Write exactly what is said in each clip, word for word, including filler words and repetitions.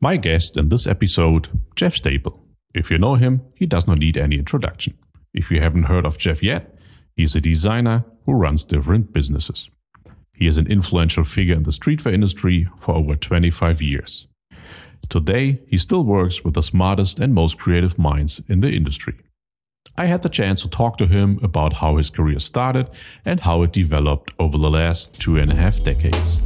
My guest in this episode, Jeff Staple. If you know him, he does not need any introduction. If you haven't heard of Jeff yet, he's a designer who runs different businesses. He is an influential figure in the streetwear industry for over twenty-five years. Today, he still works with the smartest and most creative minds in the industry. I had the chance to talk to him about how his career started and how it developed over the last two and a half decades.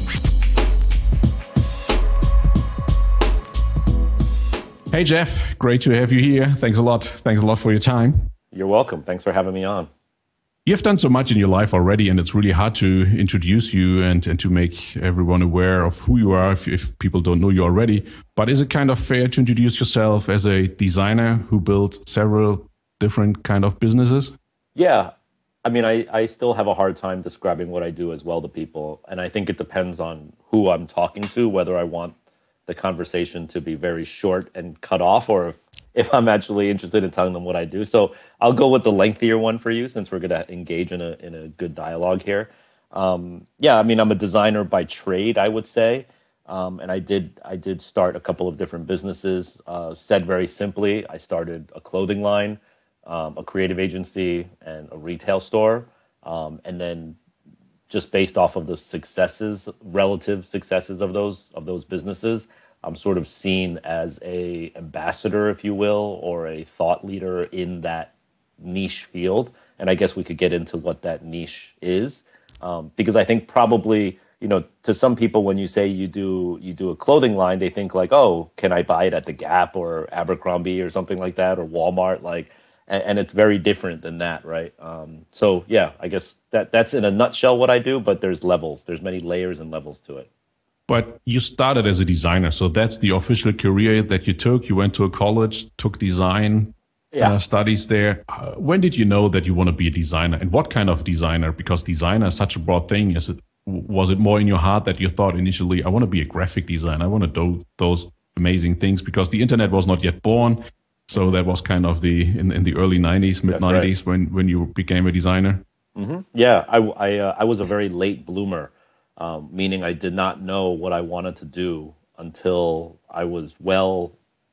Hey, Jeff, great to have you here. Thanks a lot. Thanks a lot for your time. You're welcome. Thanks for having me on. You've done so much in your life already, and it's really hard to introduce you and, and to make everyone aware of who you are if, if people don't know you already. But is it kind of fair to introduce yourself as a designer who built several different kind of businesses? Yeah. I mean, I, I still have a hard time describing what I do as well to people. And I think it depends on who I'm talking to, whether I want the conversation to be very short and cut off, or if, if I'm actually interested in telling them what I do. So I'll go with the lengthier one for you, since we're going to engage in a in a good dialogue here. Um, yeah, I mean, I'm a designer by trade, I would say, um, and I did I did start a couple of different businesses. Uh, said very simply, I started a clothing line, um, a creative agency, and a retail store, um, and then just based off of the successes, relative successes of those of those businesses, I'm sort of seen as a ambassador, if you will, or a thought leader in that niche field. And I guess we could get into what that niche is, um, because I think probably, you know, to some people, when you say you do you do a clothing line, they think like, oh, can I buy it at the Gap or Abercrombie or something like that, or Walmart, like. And, and it's very different than that, right? Um, so yeah, I guess that that's in a nutshell what I do, but there's levels. There's many layers and levels to it. But you started as a designer, so that's the official career that you took. You went to a college, took design yeah. uh, studies there. Uh, when did you know that you want to be a designer, and what kind of designer? Because designer is such a broad thing. Is it, was it more in your heart that you thought initially, I want to be a graphic designer, I want to do those amazing things? Because the internet was not yet born. So that was kind of the in, in the early nineties, mid nineties, right, when when you became a designer. Mm-hmm. Yeah, I I, uh, I was a very late bloomer, um, meaning I did not know what I wanted to do until I was well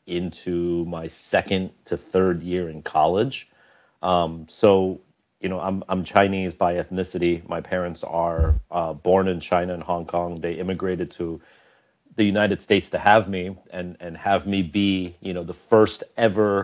into my second to third year in college. Um, so you know, I'm I'm Chinese by ethnicity. My parents are uh, born in China and Hong Kong. They immigrated to the United States to have me and and have me be, you know, the first ever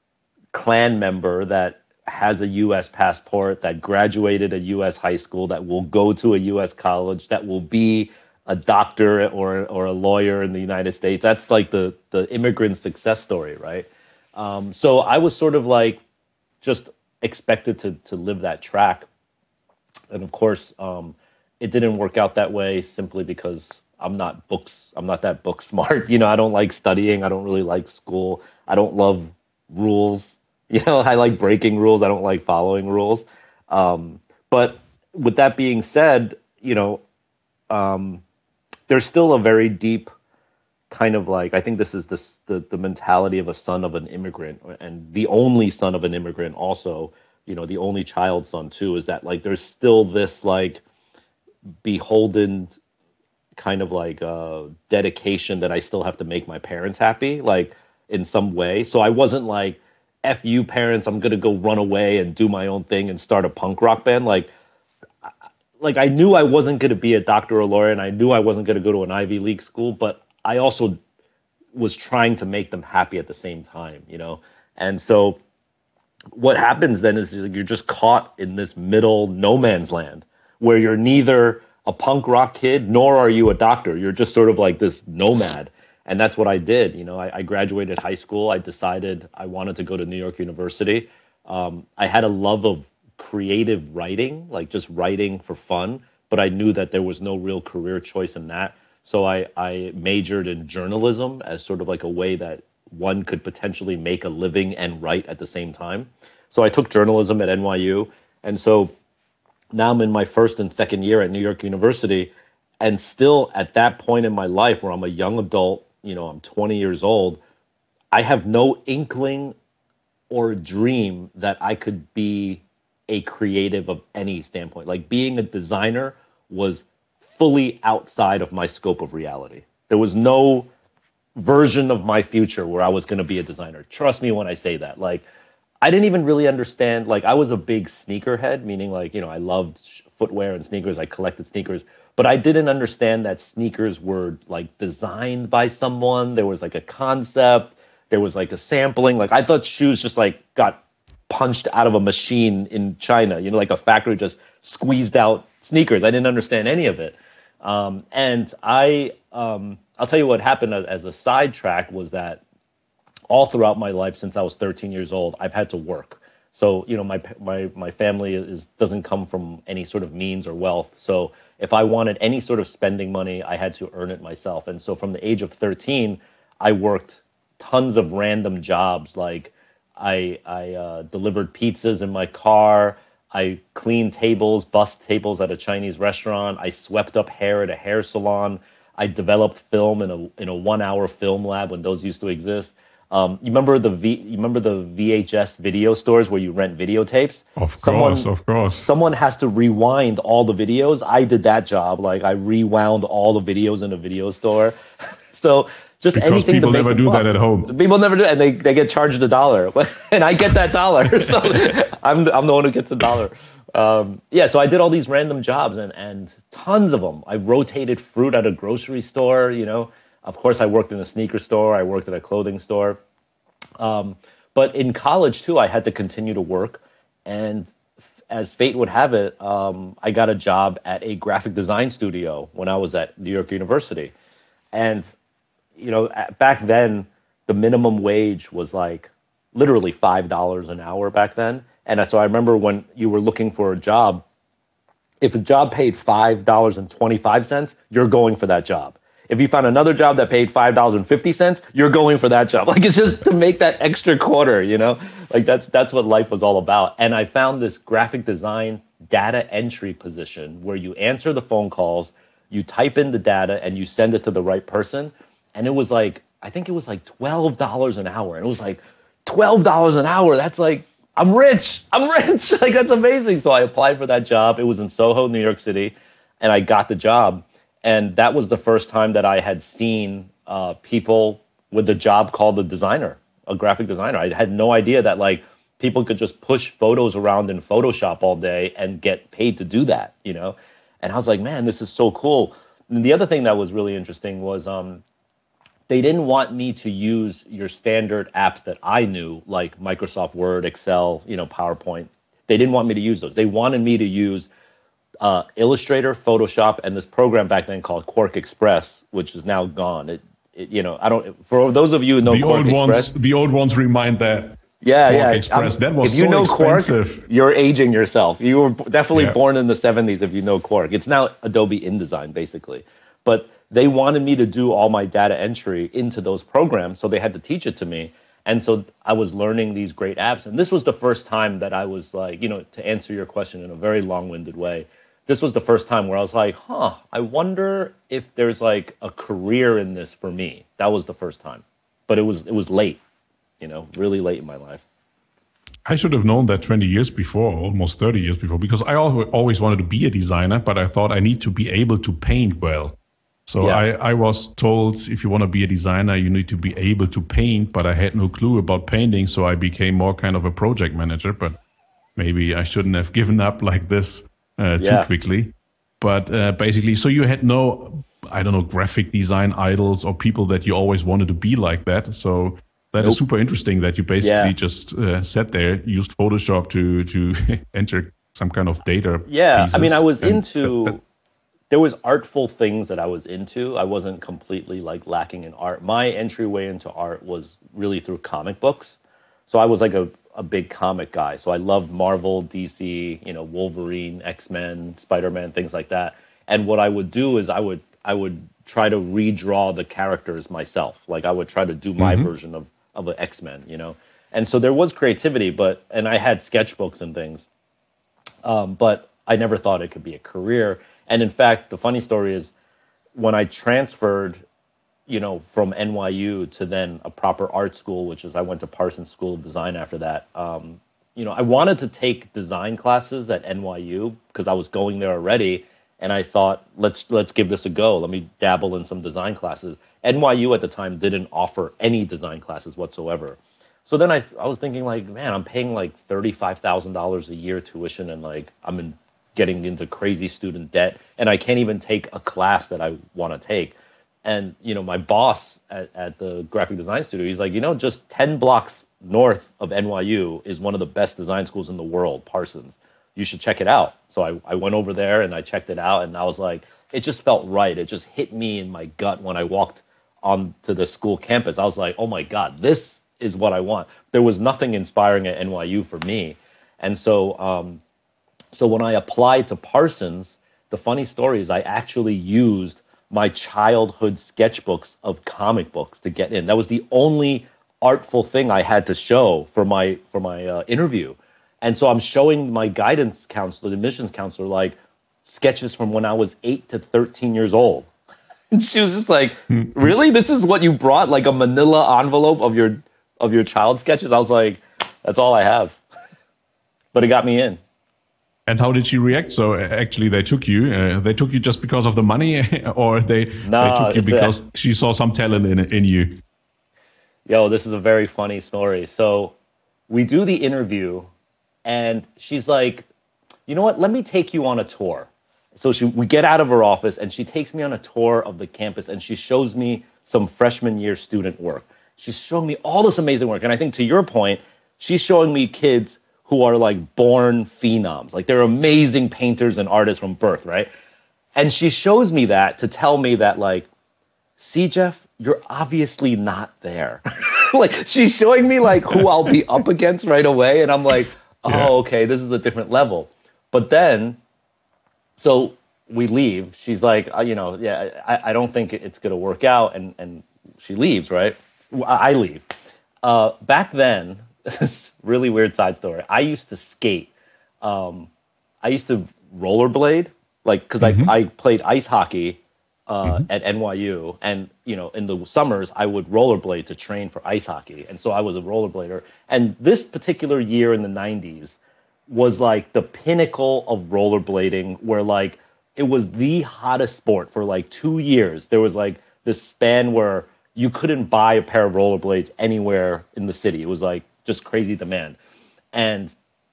clan member that has a U S passport, that graduated a U S high school, that will go to a U S college, that will be a doctor or or a lawyer in the United States. That's like the the immigrant success story, right? Um, so I was sort of like just expected to to live that track, and of course, um, it didn't work out that way simply because I'm not books. I'm not that book smart. You know, I don't like studying. I don't really like school. I don't love rules. You know, I like breaking rules. I don't like following rules. Um, but with that being said, you know, um, there's still a very deep kind of like, I think this is this, the, the mentality of a son of an immigrant, and the only son of an immigrant also, you know, the only child son too, is that like, there's still this like beholden kind of like uh, dedication that I still have to make my parents happy, like in some way. So I wasn't like, F you parents, I'm gonna go run away and do my own thing and start a punk rock band. Like, like I knew I wasn't gonna be a doctor or a lawyer, and I knew I wasn't gonna go to an Ivy League school, but I also was trying to make them happy at the same time, you know? And so what happens then is you're just caught in this middle no man's land where you're neither a punk rock kid, nor are you a doctor. You're just sort of like this nomad. And that's what I did. You know, I, I graduated high school. I decided I wanted to go to New York University. Um, I had a love of creative writing, like just writing for fun, but I knew that there was no real career choice in that. So I, I majored in journalism as sort of like a way that one could potentially make a living and write at the same time. So I took journalism at N Y U. And so now I'm in my first and second year at New York University, and still at that point in my life where I'm a young adult, you know, I'm twenty years old, I have no inkling or dream that I could be a creative of any standpoint. Like being a designer was fully outside of my scope of reality. There was no version of my future where I was going to be a designer. Trust me when I say that. Like, I didn't even really understand. Like, I was a big sneakerhead, meaning like, you know, I loved footwear and sneakers. I collected sneakers, but I didn't understand that sneakers were like designed by someone. There was like a concept. There was like a sampling. Like, I thought shoes just like got punched out of a machine in China, you know, like a factory just squeezed out sneakers. I didn't understand any of it. Um, and I, um, I'll tell you what happened as a sidetrack was that all throughout my life since I was thirteen years old, I've had to work. So, you know, my my my family is doesn't come from any sort of means or wealth. So if I wanted any sort of spending money, I had to earn it myself. And so from the age of thirteen, I worked tons of random jobs. Like I I uh, delivered pizzas in my car. I cleaned tables, bussed tables at a Chinese restaurant. I swept up hair at a hair salon. I developed film in a in a one hour film lab when those used to exist. Um, you remember the v, you remember the V H S video stores where you rent videotapes? Of someone, course, of course. Someone has to rewind all the videos. I did that job. Like I rewound all the videos in a video store. So just because anything people to make never do that at home. People never do it, and they, they get charged a dollar, and I get that dollar. So I'm the, I'm the one who gets the dollar. Um, yeah, so I did all these random jobs, and and tons of them. I rotated fruit at a grocery store. You know, of course, I worked in a sneaker store. I worked at a clothing store. Um, but in college too, I had to continue to work, and as fate would have it, um, I got a job at a graphic design studio when I was at New York University, and you know, back then, the minimum wage was like literally five dollars an hour back then. And so I remember when you were looking for a job, if a job paid five dollars and twenty-five cents, you're going for that job. If you found another job that paid five dollars and fifty cents, you're going for that job. Like, it's just to make that extra quarter, you know? Like, that's that's what life was all about. And I found this graphic design data entry position where you answer the phone calls, you type in the data, and you send it to the right person. And it was like, I think it was like twelve dollars an hour. And it was like, twelve dollars an hour, that's like, I'm rich, I'm rich. Like, that's amazing. So I applied for that job. It was in Soho, New York City. And I got the job. And that was the first time that I had seen uh, people with a job called a designer, a graphic designer. I had no idea that like people could just push photos around in Photoshop all day and get paid to do that, you know? And I was like, man, this is so cool. And the other thing that was really interesting was, um, they didn't want me to use your standard apps that I knew, like Microsoft Word, Excel, you know, PowerPoint. They didn't want me to use those. They wanted me to use uh, Illustrator, Photoshop, and this program back then called Quark Express, which is now gone. It, it you know, I don't. For those of you who know the Quark old Express, ones, the old ones remind that. Yeah, Quark yeah. Express. Um, that was if you so know expensive. Quark, you're aging yourself. You were definitely yeah. born in the seventies if you know Quark. It's now Adobe InDesign, basically. But they wanted me to do all my data entry into those programs, so they had to teach it to me. And so I was learning these great apps. And this was the first time that I was like, you know, to answer your question in a very long-winded way, this was the first time where I was like, huh, I wonder if there's like a career in this for me. That was the first time. But it was it was late, you know, really late in my life. I should have known that twenty years before, almost thirty years before, because I always wanted to be a designer, but I thought I need to be able to paint well. So yeah. I, I was told, if you want to be a designer, you need to be able to paint, but I had no clue about painting, so I became more kind of a project manager, but maybe I shouldn't have given up like this uh, too yeah. quickly. But uh, basically, so you had no, I don't know, graphic design idols or people that you always wanted to be like that. So that nope. is super interesting that you basically yeah. just uh, sat there, used Photoshop to, to enter some kind of data. Yeah, pieces. I mean, I was and into... That, that, There was artful things that I was into. I wasn't completely like lacking in art. My entryway into art was really through comic books. So I was like a, a big comic guy. So I loved Marvel, D C, you know, Wolverine, X-Men, Spider-Man, things like that. And what I would do is I would I would try to redraw the characters myself. Like I would try to do my mm-hmm. version of of an X-Men, you know. And so there was creativity, but and I had sketchbooks and things. Um, but I never thought it could be a career. And in fact, the funny story is when I transferred, you know, from N Y U to then a proper art school, which is I went to Parsons School of Design after that. Um, you know, I wanted to take design classes at N Y U because I was going there already. And I thought, let's let's give this a go. Let me dabble in some design classes. N Y U at the time didn't offer any design classes whatsoever. So then I, I was thinking like, man, I'm paying like thirty-five thousand dollars a year tuition, and like I'm in, getting into crazy student debt, and I can't even take a class that I want to take. And, you know, my boss at, at the graphic design studio, he's like, you know, just ten blocks north of N Y U is one of the best design schools in the world, Parsons. You should check it out. So I, I went over there and I checked it out, and I was like, it just felt right. It just hit me in my gut when I walked onto the school campus. I was like, oh my God, this is what I want. There was nothing inspiring at N Y U for me. And so, um, so when I applied to Parsons, the funny story is I actually used my childhood sketchbooks of comic books to get in. That was the only artful thing I had to show for my for my uh, interview. And so I'm showing my guidance counselor, the admissions counselor, like sketches from when I was eight to thirteen years old. And she was just like, really? This is what you brought? Like a manila envelope of your of your child sketches? I was like, that's all I have. But it got me in. And how did she react? So actually they took you, uh, they took you just because of the money, or they, no, they took you because a, she saw some talent in in you? Yo, this is a very funny story. So we do the interview, and she's like, you know what, let me take you on a tour. So she, we get out of her office, and she takes me on a tour of the campus, and she shows me some freshman year student work. She's showing me all this amazing work. And I think to your point, she's showing me kids who are like born phenoms. Like they're amazing painters and artists from birth, right? And she shows me that to tell me that like, see, Jeff, you're obviously not there. Like she's showing me like who I'll be up against right away. And I'm like, oh, yeah. Okay, this is a different level. But then, so we leave. She's like, uh, you know, yeah, I, I don't think it's going to work out. And, and she leaves, right? I leave. Uh, back then, this really weird side story. I used to skate. Um, I used to rollerblade, like, because mm-hmm. I, I played ice hockey uh, mm-hmm. at N Y U. And, you know, in the summers, I would rollerblade to train for ice hockey. And so I was a rollerblader. And this particular year in the nineties was like the pinnacle of rollerblading, where like it was the hottest sport for like two years. There was like this span where you couldn't buy a pair of rollerblades anywhere in the city. It was like just crazy demand. And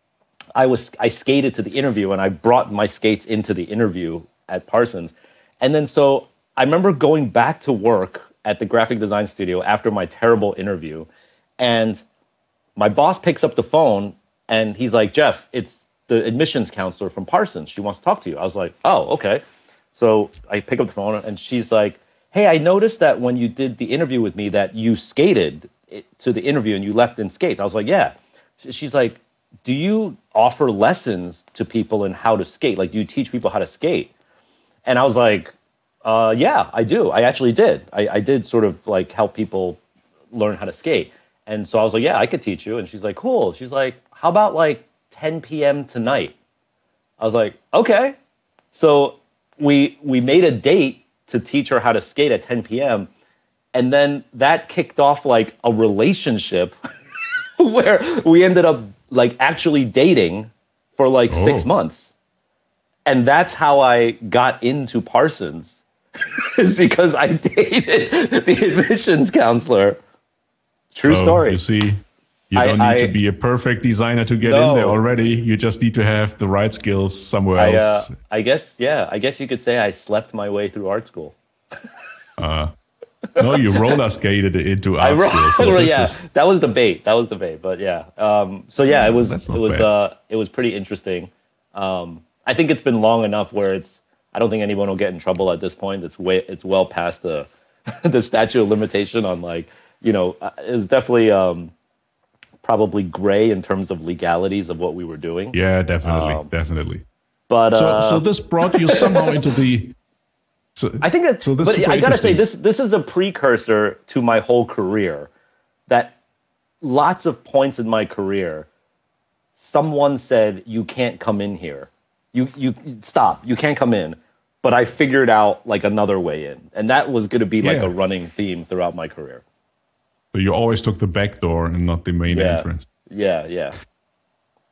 I was I skated to the interview, and I brought my skates into the interview at Parsons. And then so I remember going back to work at the graphic design studio after my terrible interview, and my boss picks up the phone and he's like, Jeff, it's the admissions counselor from Parsons. She wants to talk to you. I was like, oh, okay. So I pick up the phone and she's like, hey, I noticed that when you did the interview with me that you skated to the interview and you left in skates. I was like, yeah. She's like, do you offer lessons to people in how to skate? Like, do you teach people how to skate? And I was like, uh, yeah, I do. I actually did. I, I did sort of like help people learn how to skate. And so I was like, yeah, I could teach you. And she's like, cool. She's like, how about like ten p.m. tonight? I was like, okay. So we we made a date to teach her how to skate at ten p.m. And then that kicked off like a relationship where we ended up like actually dating for like oh. six months. And that's how I got into Parsons, is because I dated the admissions counselor. True so, story. You see, you don't I, need I, to be a perfect designer to get no. in there already. You just need to have the right skills somewhere I, else. Uh, I guess, yeah. I guess you could say I slept my way through art school. uh, no, you roller skated into art ro- school. So yeah, is... that was the bait. That was the bait. But yeah, um, so yeah, it was it was uh, it was pretty interesting. Um, I think it's been long enough where it's. I don't think anyone will get in trouble at this point. It's way. It's well past the the statute of limitation on like you know. It's definitely um, probably gray in terms of legalities of what we were doing. Yeah, definitely, um, definitely. But so, uh, so this brought you somehow into the. So, I think that, so this but I gotta say, this this is a precursor to my whole career. That lots of points in my career, someone said, you can't come in here. You you stop, you can't come in. But I figured out like another way in. And that was gonna be like yeah. a running theme throughout my career. So you always took the back door and not the main yeah. entrance. Yeah, yeah.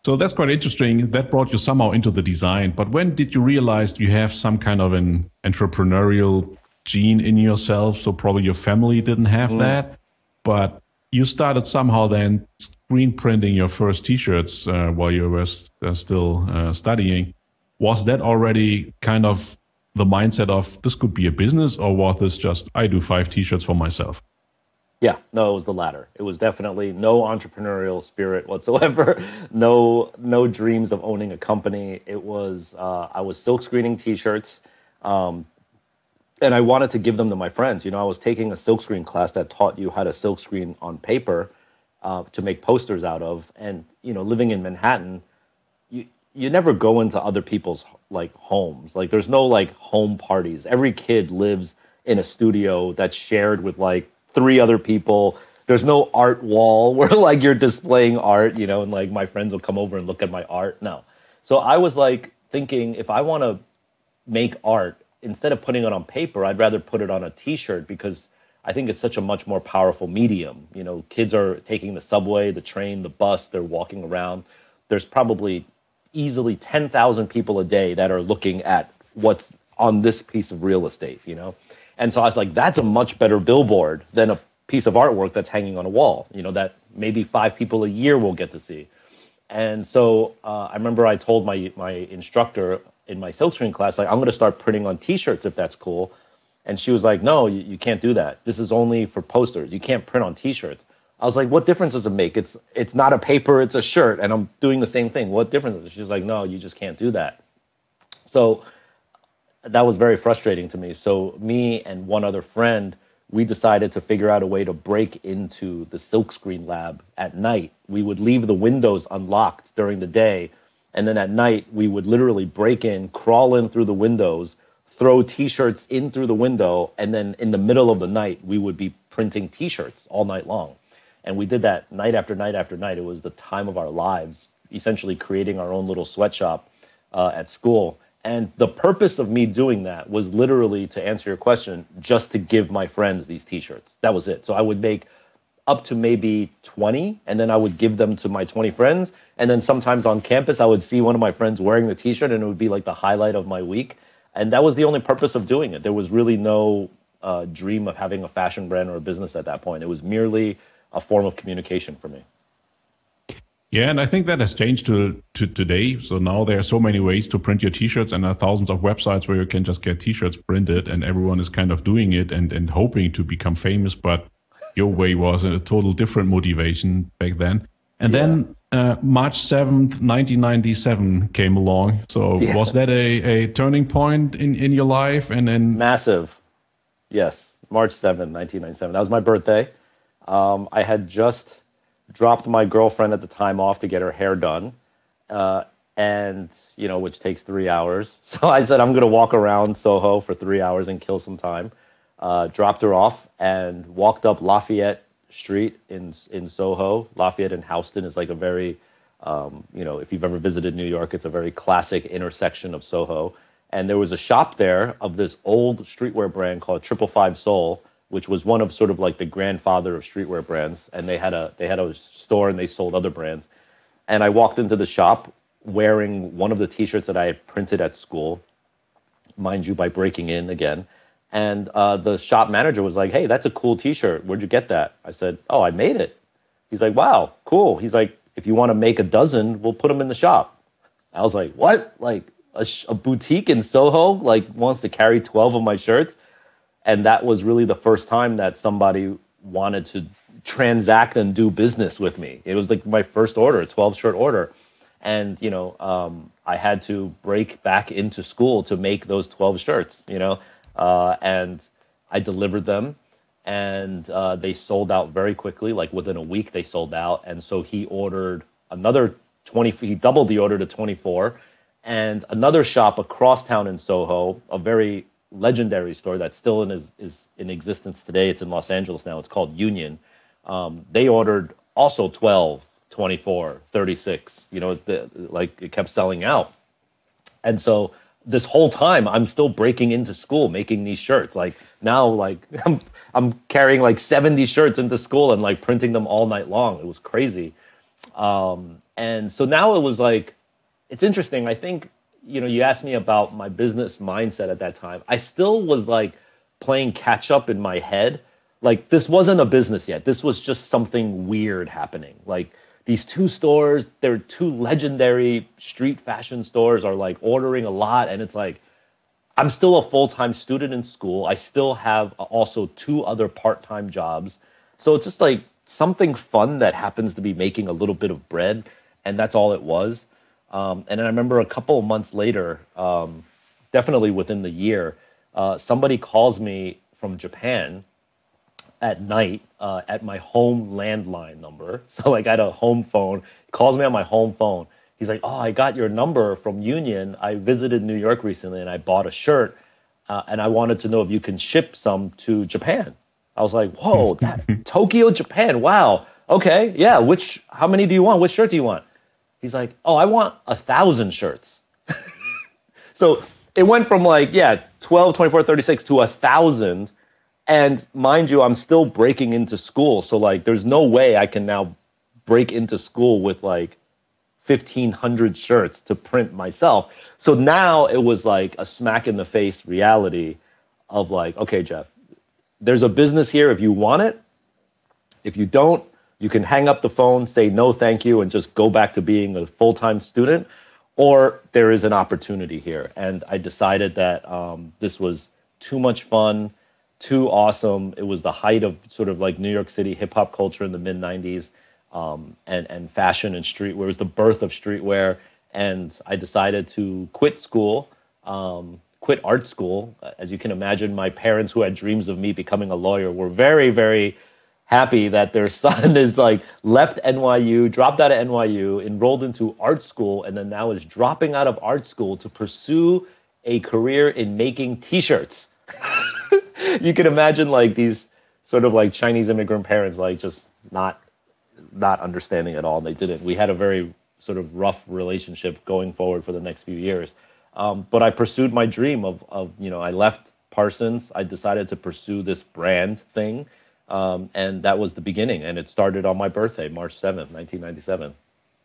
So that's quite interesting. That brought you somehow into the design. But when did you realize you have some kind of an entrepreneurial gene in yourself? So probably your family didn't have mm. that, but you started somehow then screen printing your first T-shirts uh, while you were st- uh, still uh, studying. Was that already kind of the mindset of this could be a business, or was this just I do five T-shirts for myself? Yeah, no, it was the latter. It was definitely no entrepreneurial spirit whatsoever. no, no dreams of owning a company. It was uh, I was silk screening T-shirts, um, and I wanted to give them to my friends. You know, I was taking a silkscreen class that taught you how to silkscreen on paper uh, to make posters out of. And you know, living in Manhattan, you you never go into other people's like homes. Like, there's no like home parties. Every kid lives in a studio that's shared with like three other people. There's no art wall where like you're displaying art, you know, and like my friends will come over and look at my art. No. So I was like thinking, if I want to make art, instead of putting it on paper, I'd rather put it on a T-shirt, because I think it's such a much more powerful medium. You know, kids are taking the subway, the train, the bus, they're walking around. There's probably easily ten thousand people a day that are looking at what's on this piece of real estate, you know? And so I was like, that's a much better billboard than a piece of artwork that's hanging on a wall, you know, that maybe five people a year will get to see. And so uh, I remember I told my my instructor in my silkscreen class, like, I'm going to start printing on T-shirts if that's cool. And she was like, no, you, you can't do that. This is only for posters. You can't print on T-shirts. I was like, what difference does it make? It's it's not a paper, it's a shirt, and I'm doing the same thing. What difference is it? She's like, no, you just can't do that. So that was very frustrating to me. So me and one other friend, we decided to figure out a way to break into the silkscreen lab at night. We would leave the windows unlocked during the day, and then at night we would literally break in, crawl in through the windows, throw T-shirts in through the window, and then in the middle of the night we would be printing T-shirts all night long. And we did that night after night after night. It was the time of our lives, essentially creating our own little sweatshop uh, at school. And the purpose of me doing that was literally, to answer your question, just to give my friends these T-shirts. That was it. So I would make up to maybe twenty, and then I would give them to my twenty friends. And then sometimes on campus, I would see one of my friends wearing the T-shirt, and it would be like the highlight of my week. And that was the only purpose of doing it. There was really no uh, dream of having a fashion brand or a business at that point. It was merely a form of communication for me. Yeah, and I think that has changed to, to today. So now there are so many ways to print your T-shirts, and there are thousands of websites where you can just get T-shirts printed, and everyone is kind of doing it and, and hoping to become famous. But your way was a total different motivation back then. And yeah. then uh, March seventh, nineteen ninety-seven came along. So yeah. was that a, a turning point in, in your life? And then Massive. Yes, March seventh, nineteen ninety-seven. That was my birthday. Um, I had just dropped my girlfriend at the time off to get her hair done, uh, and you know, which takes three hours. So I said, I'm going to walk around Soho for three hours and kill some time. Uh, dropped her off and walked up Lafayette Street in in Soho. Lafayette and Houston is like a very, um, you know, if you've ever visited New York, it's a very classic intersection of Soho. And there was a shop there of this old streetwear brand called Triple Five Soul, which was one of sort of like the grandfather of streetwear brands. And they had a they had a store and they sold other brands. And I walked into the shop wearing one of the T-shirts that I had printed at school, mind you, by breaking in again. And uh, the shop manager was like, hey, that's a cool T-shirt. Where'd you get that? I said, oh, I made it. He's like, wow, cool. He's like, if you want to make a dozen, we'll put them in the shop. I was like, what? Like a, sh- a boutique in Soho like wants to carry twelve of my shirts? And that was really the first time that somebody wanted to transact and do business with me. It was like my first order, a twelve shirt order. And, you know, um, I had to break back into school to make those twelve shirts, you know, uh, and I delivered them and uh, they sold out very quickly. Like within a week, they sold out. And so he ordered another twenty, he doubled the order to twenty-four, and another shop across town in Soho, a very legendary store that's still in is, is in existence today. It's in Los Angeles now. It's called Union. Um, they ordered also twelve, twenty-four, thirty-six. You know, the, like it kept selling out. And so this whole time, I'm still breaking into school making these shirts. Like now, like I'm I'm carrying like seventy shirts into school and like printing them all night long. It was crazy. Um, and so now it was like, it's interesting. I think, you know, you asked me about my business mindset at that time. I still was like playing catch up in my head. Like this wasn't a business yet. This was just something weird happening. Like these two stores, they're two legendary street fashion stores, are like ordering a lot. And it's like, I'm still a full-time student in school. I still have also two other part-time jobs. So it's just like something fun that happens to be making a little bit of bread. And that's all it was. Um, and then I remember a couple of months later, um, definitely within the year, uh, somebody calls me from Japan at night uh, at my home landline number. So like I had a home phone, he calls me on my home phone. He's like, oh, I got your number from Union. I visited New York recently and I bought a shirt uh, and I wanted to know if you can ship some to Japan. I was like, whoa, that, Tokyo, Japan. Wow. Okay. Yeah. Which, how many do you want? Which shirt do you want? He's like, oh, I want a thousand shirts. So it went from like, yeah, twelve, twenty-four, thirty-six to a thousand. And mind you, I'm still breaking into school. So like, there's no way I can now break into school with like fifteen hundred shirts to print myself. So now it was like a smack in the face reality of like, okay, Jeff, there's a business here if you want it. If you don't, you can hang up the phone, say no, thank you, and just go back to being a full-time student, or there is an opportunity here. And I decided that um, this was too much fun, too awesome. It was the height of sort of like New York City hip hop culture in the mid nineties, um, and, and fashion and streetwear. It was the birth of streetwear. And I decided to quit school, um, quit art school. As you can imagine, my parents, who had dreams of me becoming a lawyer, were very, very happy that their son is like left N Y U, dropped out of N Y U, enrolled into art school, and then now is dropping out of art school to pursue a career in making t-shirts. You can imagine like these sort of like Chinese immigrant parents, like just not not understanding at all. And they didn't. We had a very sort of rough relationship going forward for the next few years. Um, but I pursued my dream of, of, you know, I left Parsons. I decided to pursue this brand thing. Um, and that was the beginning. And it started on my birthday, March seventh, nineteen ninety-seven.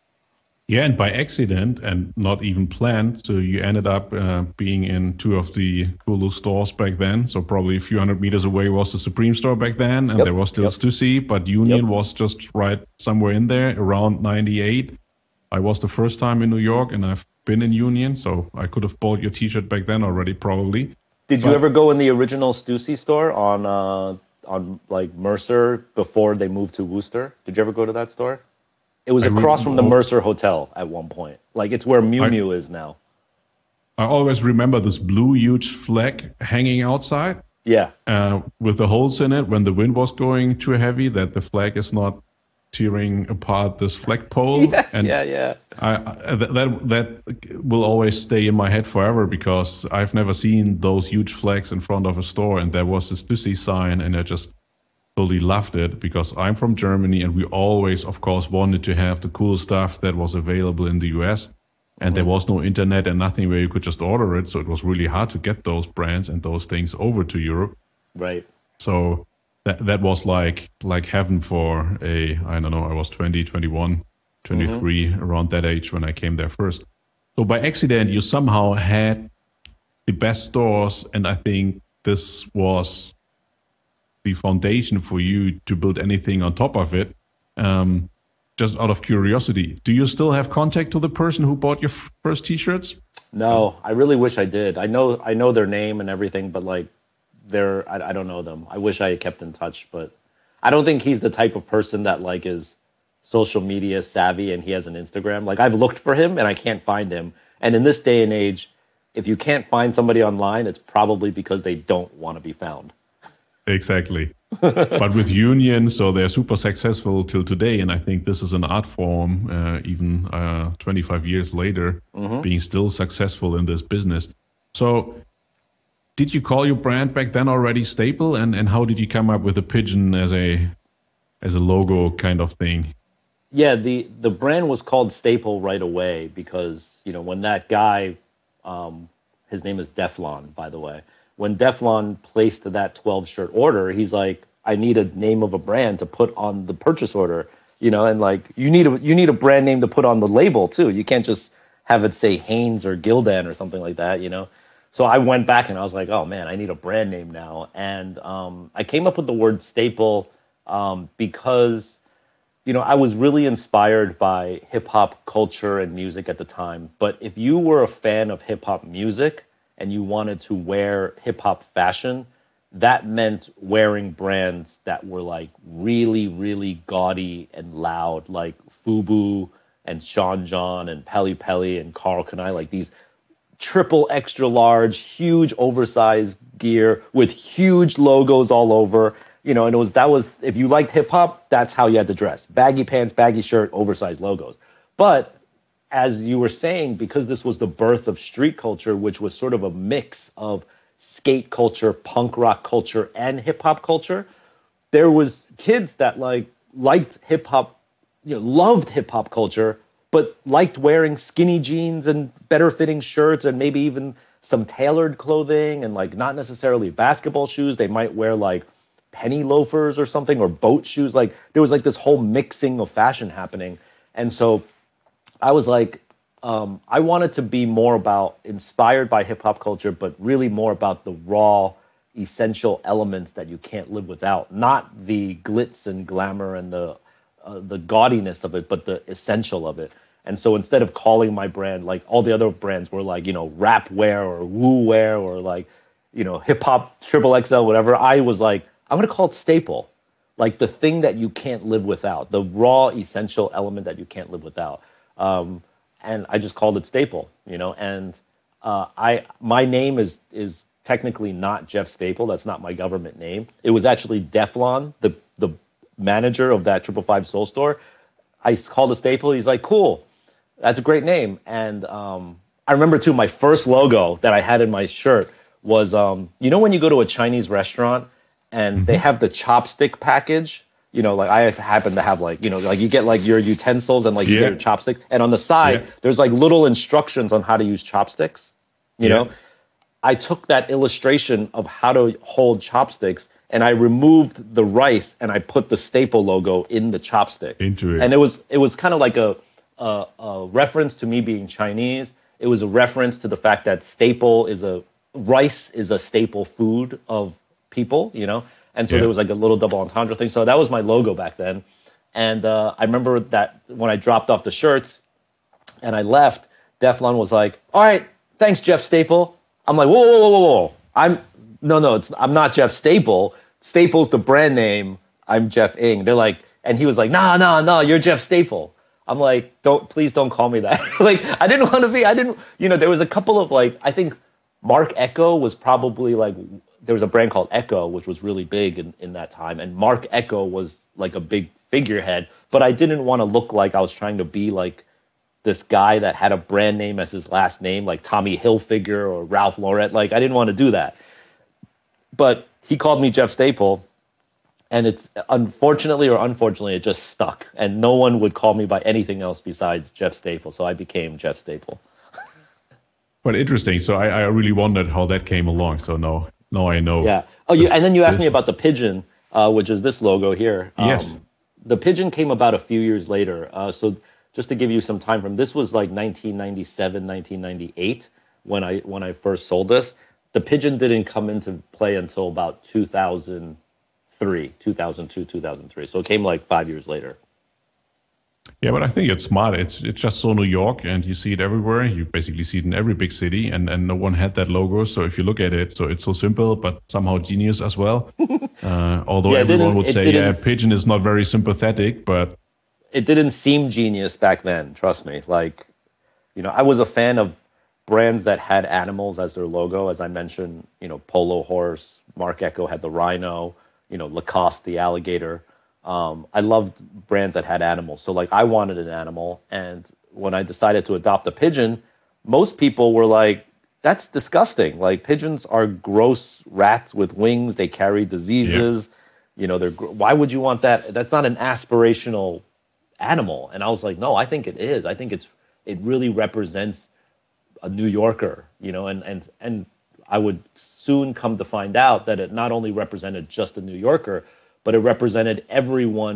Yeah, and by accident and not even planned. So you ended up uh, being in two of the coolest stores back then. So probably a few hundred meters away was the Supreme store back then. And Yep, there was still yep, Stussy, but Union yep. was just right somewhere in there around ninety-eight. I was the first time in New York and I've been in Union. So I could have bought your t-shirt back then already, probably. Did you But ever go in the original Stussy store on, uh, on like Mercer before they moved to Worcester? Did you ever go to that store? It was I, re- across from the Mercer Hotel at one point. Like it's where Miu I, Miu is now. I always remember this blue huge flag hanging outside Yeah. uh, with the holes in it when the wind was going too heavy, that the flag is not tearing apart this flagpole. Yes, And yeah, yeah. I, I, that that that will always stay in my head forever because I've never seen those huge flags in front of a store, and there was this Stussy sign, and I just totally loved it because I'm from Germany, and we always, of course, wanted to have the cool stuff that was available in the U S. And there was no internet and nothing where you could just order it, so it was really hard to get those brands and those things over to Europe. Right. So that that was like like heaven for a, I don't know, I was twenty, twenty-one, twenty-three, around that age when I came there first. So by accident, you somehow had the best stores, and I think this was the foundation for you to build anything on top of it. Um, just out of curiosity, do you still have contact to the person who bought your f- first t-shirts? No, I really wish I did. I know I know their name and everything, but like they're I, I don't know them. I wish I had kept in touch, but I don't think he's the type of person that like is social media savvy and he has an Instagram. Like I've looked for him and I can't find him. And in this day and age, if you can't find somebody online, it's probably because they don't want to be found. Exactly. But with Union, so they're super successful till today. And I think this is an art form, uh, even uh, twenty-five years later, Mm-hmm. being still successful in this business. So did you call your brand back then already Staple? And, and how did you come up with the pigeon as a as a logo kind of thing? Yeah, the the brand was called Staple right away because, you know, when that guy, um, his name is Deflon, by the way. When Deflon placed that twelve shirt order, he's like, I need a name of a brand to put on the purchase order. you know, and like you need a you need a brand name to put on the label too. You can't just have it say Hanes or Gildan or something like that, you know. So I went back and I was like, oh man, I need a brand name now. And um, I came up with the word staple um, because, you know, I was really inspired by hip hop culture and music at the time. But if you were a fan of hip hop music and you wanted to wear hip hop fashion, that meant wearing brands that were like really, really gaudy and loud, like Fubu and Sean John and Pelle Pelle and Carl Kanai, like these triple extra large, huge oversized gear with huge logos all over. You know, and it was that was if you liked hip hop, that's how you had to dress. Baggy pants, baggy shirt, oversized logos. But as you were saying, because this was the birth of street culture, which was sort of a mix of skate culture, punk rock culture, and hip hop culture, there was kids that like liked hip hop, you know, loved hip hop culture, but liked wearing skinny jeans and better fitting shirts and maybe even some tailored clothing and like not necessarily basketball shoes. They might wear like penny loafers or something or boat shoes. Like there was like this whole mixing of fashion happening. And so I was like, um, I wanted to be more about inspired by hip hop culture, but really more about the raw, essential elements that you can't live without, not the glitz and glamour and the uh, the gaudiness of it, but the essential of it. And so instead of calling my brand like all the other brands were like, you know, rap wear or woo wear or like, you know, hip hop triple X L, whatever, I was like, I'm going to call it staple, like the thing that you can't live without, the raw, essential element that you can't live without. Um, and I just called it staple, you know, and uh, I my name is is technically not Jeff Staple. That's not my government name. It was actually Deflon, the the manager of that Triple Five Soul store. I called it Staple. He's like, cool, that's a great name. And um, I remember too, my first logo that I had in my shirt was, um, you know, when you go to a Chinese restaurant and mm-hmm. they have the chopstick package. You know, like I happen to have like, you know, like you get like your utensils and like yeah. you get your chopsticks. And on the side, yeah. there's like little instructions on how to use chopsticks. You yeah. know, I took that illustration of how to hold chopsticks and I removed the rice and I put the Staple logo in the chopstick. Into it. And it was it was kind of like a, a, a reference to me being Chinese. It was a reference to the fact that staple is a, rice is a staple food of people, you know? And so yeah. there was like a little double entendre thing. So that was my logo back then. And uh, I remember that when I dropped off the shirts and I left, Deflon was like, all right, thanks, Jeff Staple. I'm like, whoa, whoa, whoa, whoa, whoa. I'm, no, no, it's, I'm not Jeff Staple. Staple's the brand name. I'm Jeff Ng. They're like, and he was like, nah, nah, nah, you're Jeff Staple. I'm like, don't, please don't call me that. Like, I didn't want to be, I didn't, you know, there was a couple of like, I think Mark Echo was probably like, there was a brand called Echo, which was really big in, in that time. And Mark Echo was like a big figurehead, but I didn't want to look like I was trying to be like this guy that had a brand name as his last name, like Tommy Hilfiger or Ralph Lauren. Like, I didn't want to do that. But he called me Jeff Staple, and it's unfortunately or unfortunately, it just stuck. And no one would call me by anything else besides Jeff Staple. So I became Jeff Staple. But interesting. So I, I really wondered how that came along. So no. No, I know. Yeah. Oh, you, and then you asked me about the pigeon, uh, which is this logo here. Um, yes. The pigeon came about a few years later. Uh, so just to give you some time frame, this was like nineteen ninety-seven, nineteen ninety-eight when I when I first sold this. The pigeon didn't come into play until about two thousand three, two thousand two, two thousand three. So it came like five years later. Yeah, but I think it's smart. It's it's just so New York, and you see it everywhere. You basically see it in every big city, and, and no one had that logo. So if you look at it, so it's so simple, but somehow genius as well. Uh, although yeah, everyone would say, yeah, pigeon is not very sympathetic, but it didn't seem genius back then. Trust me. Like, you know, I was a fan of brands that had animals as their logo. As I mentioned, you know, Polo Horse, Mark Echo had the rhino, you know, Lacoste, the alligator. Um, I loved brands that had animals. So like I wanted an animal. And when I decided to adopt a pigeon, most people were like, that's disgusting. Like pigeons are gross rats with wings. They carry diseases. Yeah. You know, they're, why would you want that? That's not an aspirational animal. And I was like, no, I think it is. I think it's, it really represents a New Yorker, you know, and, and, and I would soon come to find out that it not only represented just a New Yorker, but it represented everyone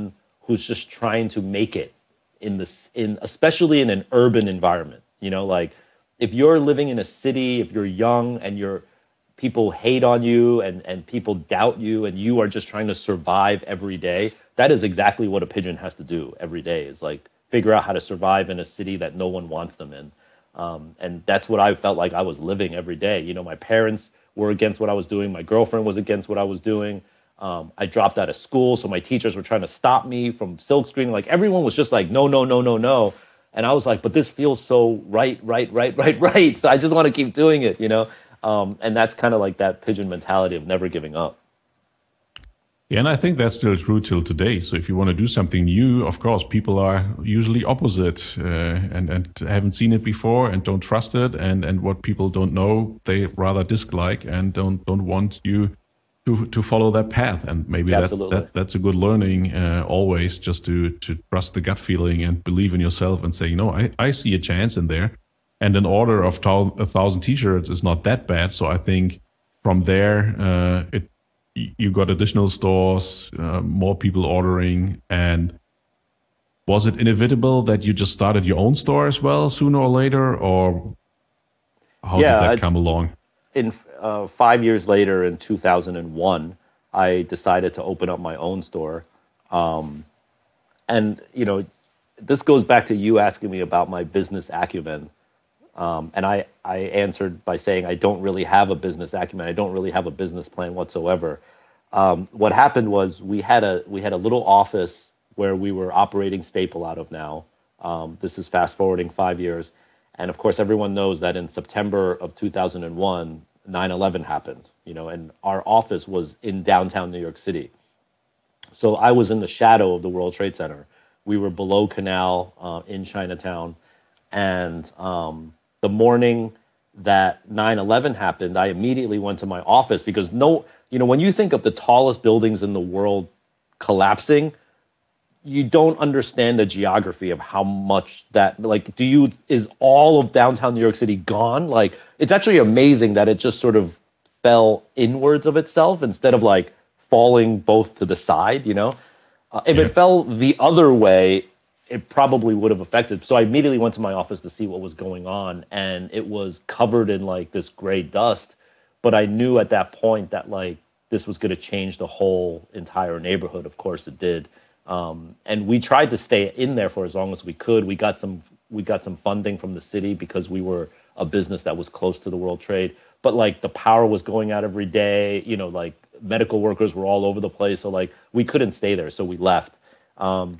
who's just trying to make it in this, in especially in an urban environment. You know, like if you're living in a city, if you're young and you're people hate on you and and people doubt you and you are just trying to survive every day, that is exactly what a pigeon has to do every day, is like figure out how to survive in a city that no one wants them in. Um, and that's what I felt like I was living every day. You know, my parents were against what I was doing. My girlfriend was against what I was doing. Um, I dropped out of school, so my teachers were trying to stop me from silkscreening. Like everyone was just like, no, no, no, no, no. And I was like, but this feels so right, right, right, right, right. So I just want to keep doing it, you know? Um, and that's kind of like that pigeon mentality of never giving up. Yeah, and I think that's still true till today. So if you want to do something new, of course, people are usually opposite uh, and, and haven't seen it before and don't trust it. And, and what people don't know, they rather dislike and don't don't want you to to follow that path. And maybe that's, that, that's a good learning uh, always, just to, to trust the gut feeling and believe in yourself and say, you know, I, I see a chance in there. And an order of a thousand T-shirts is not that bad. So I think from there, uh, it you got additional stores, uh, more people ordering. And was it inevitable that you just started your own store as well sooner or later? Or how yeah, did that I, come along? In uh, five years later, in two thousand one, I decided to open up my own store. Um, and, you know, this goes back to you asking me about my business acumen. Um, and I, I answered by saying I don't really have a business acumen. I don't really have a business plan whatsoever. Um, what happened was we had a we had a little office where we were operating Staple out of now. Um, this is fast forwarding five years. And of course, everyone knows that in September of two thousand one, nine eleven happened, you know, and our office was in downtown New York City. So I was in the shadow of the World Trade Center. We were below Canal uh, in Chinatown. And um, the morning that nine eleven happened, I immediately went to my office because no, you know, when you think of the tallest buildings in the world collapsing, you don't understand the geography of how much that, like, do you, is all of downtown New York City gone? Like, it's actually amazing that it just sort of fell inwards of itself instead of like falling both to the side, you know? Uh, if yeah. it fell the other way, it probably would have affected. So I immediately went to my office to see what was going on, and it was covered in like this gray dust. But I knew at that point that like this was going to change the whole entire neighborhood. Of course it did. Um, and we tried to stay in there for as long as we could. We got some we got some funding from the city because we were a business that was close to the World Trade. But like the power was going out every day. You know, like medical workers were all over the place. So like we couldn't stay there, so we left. Um,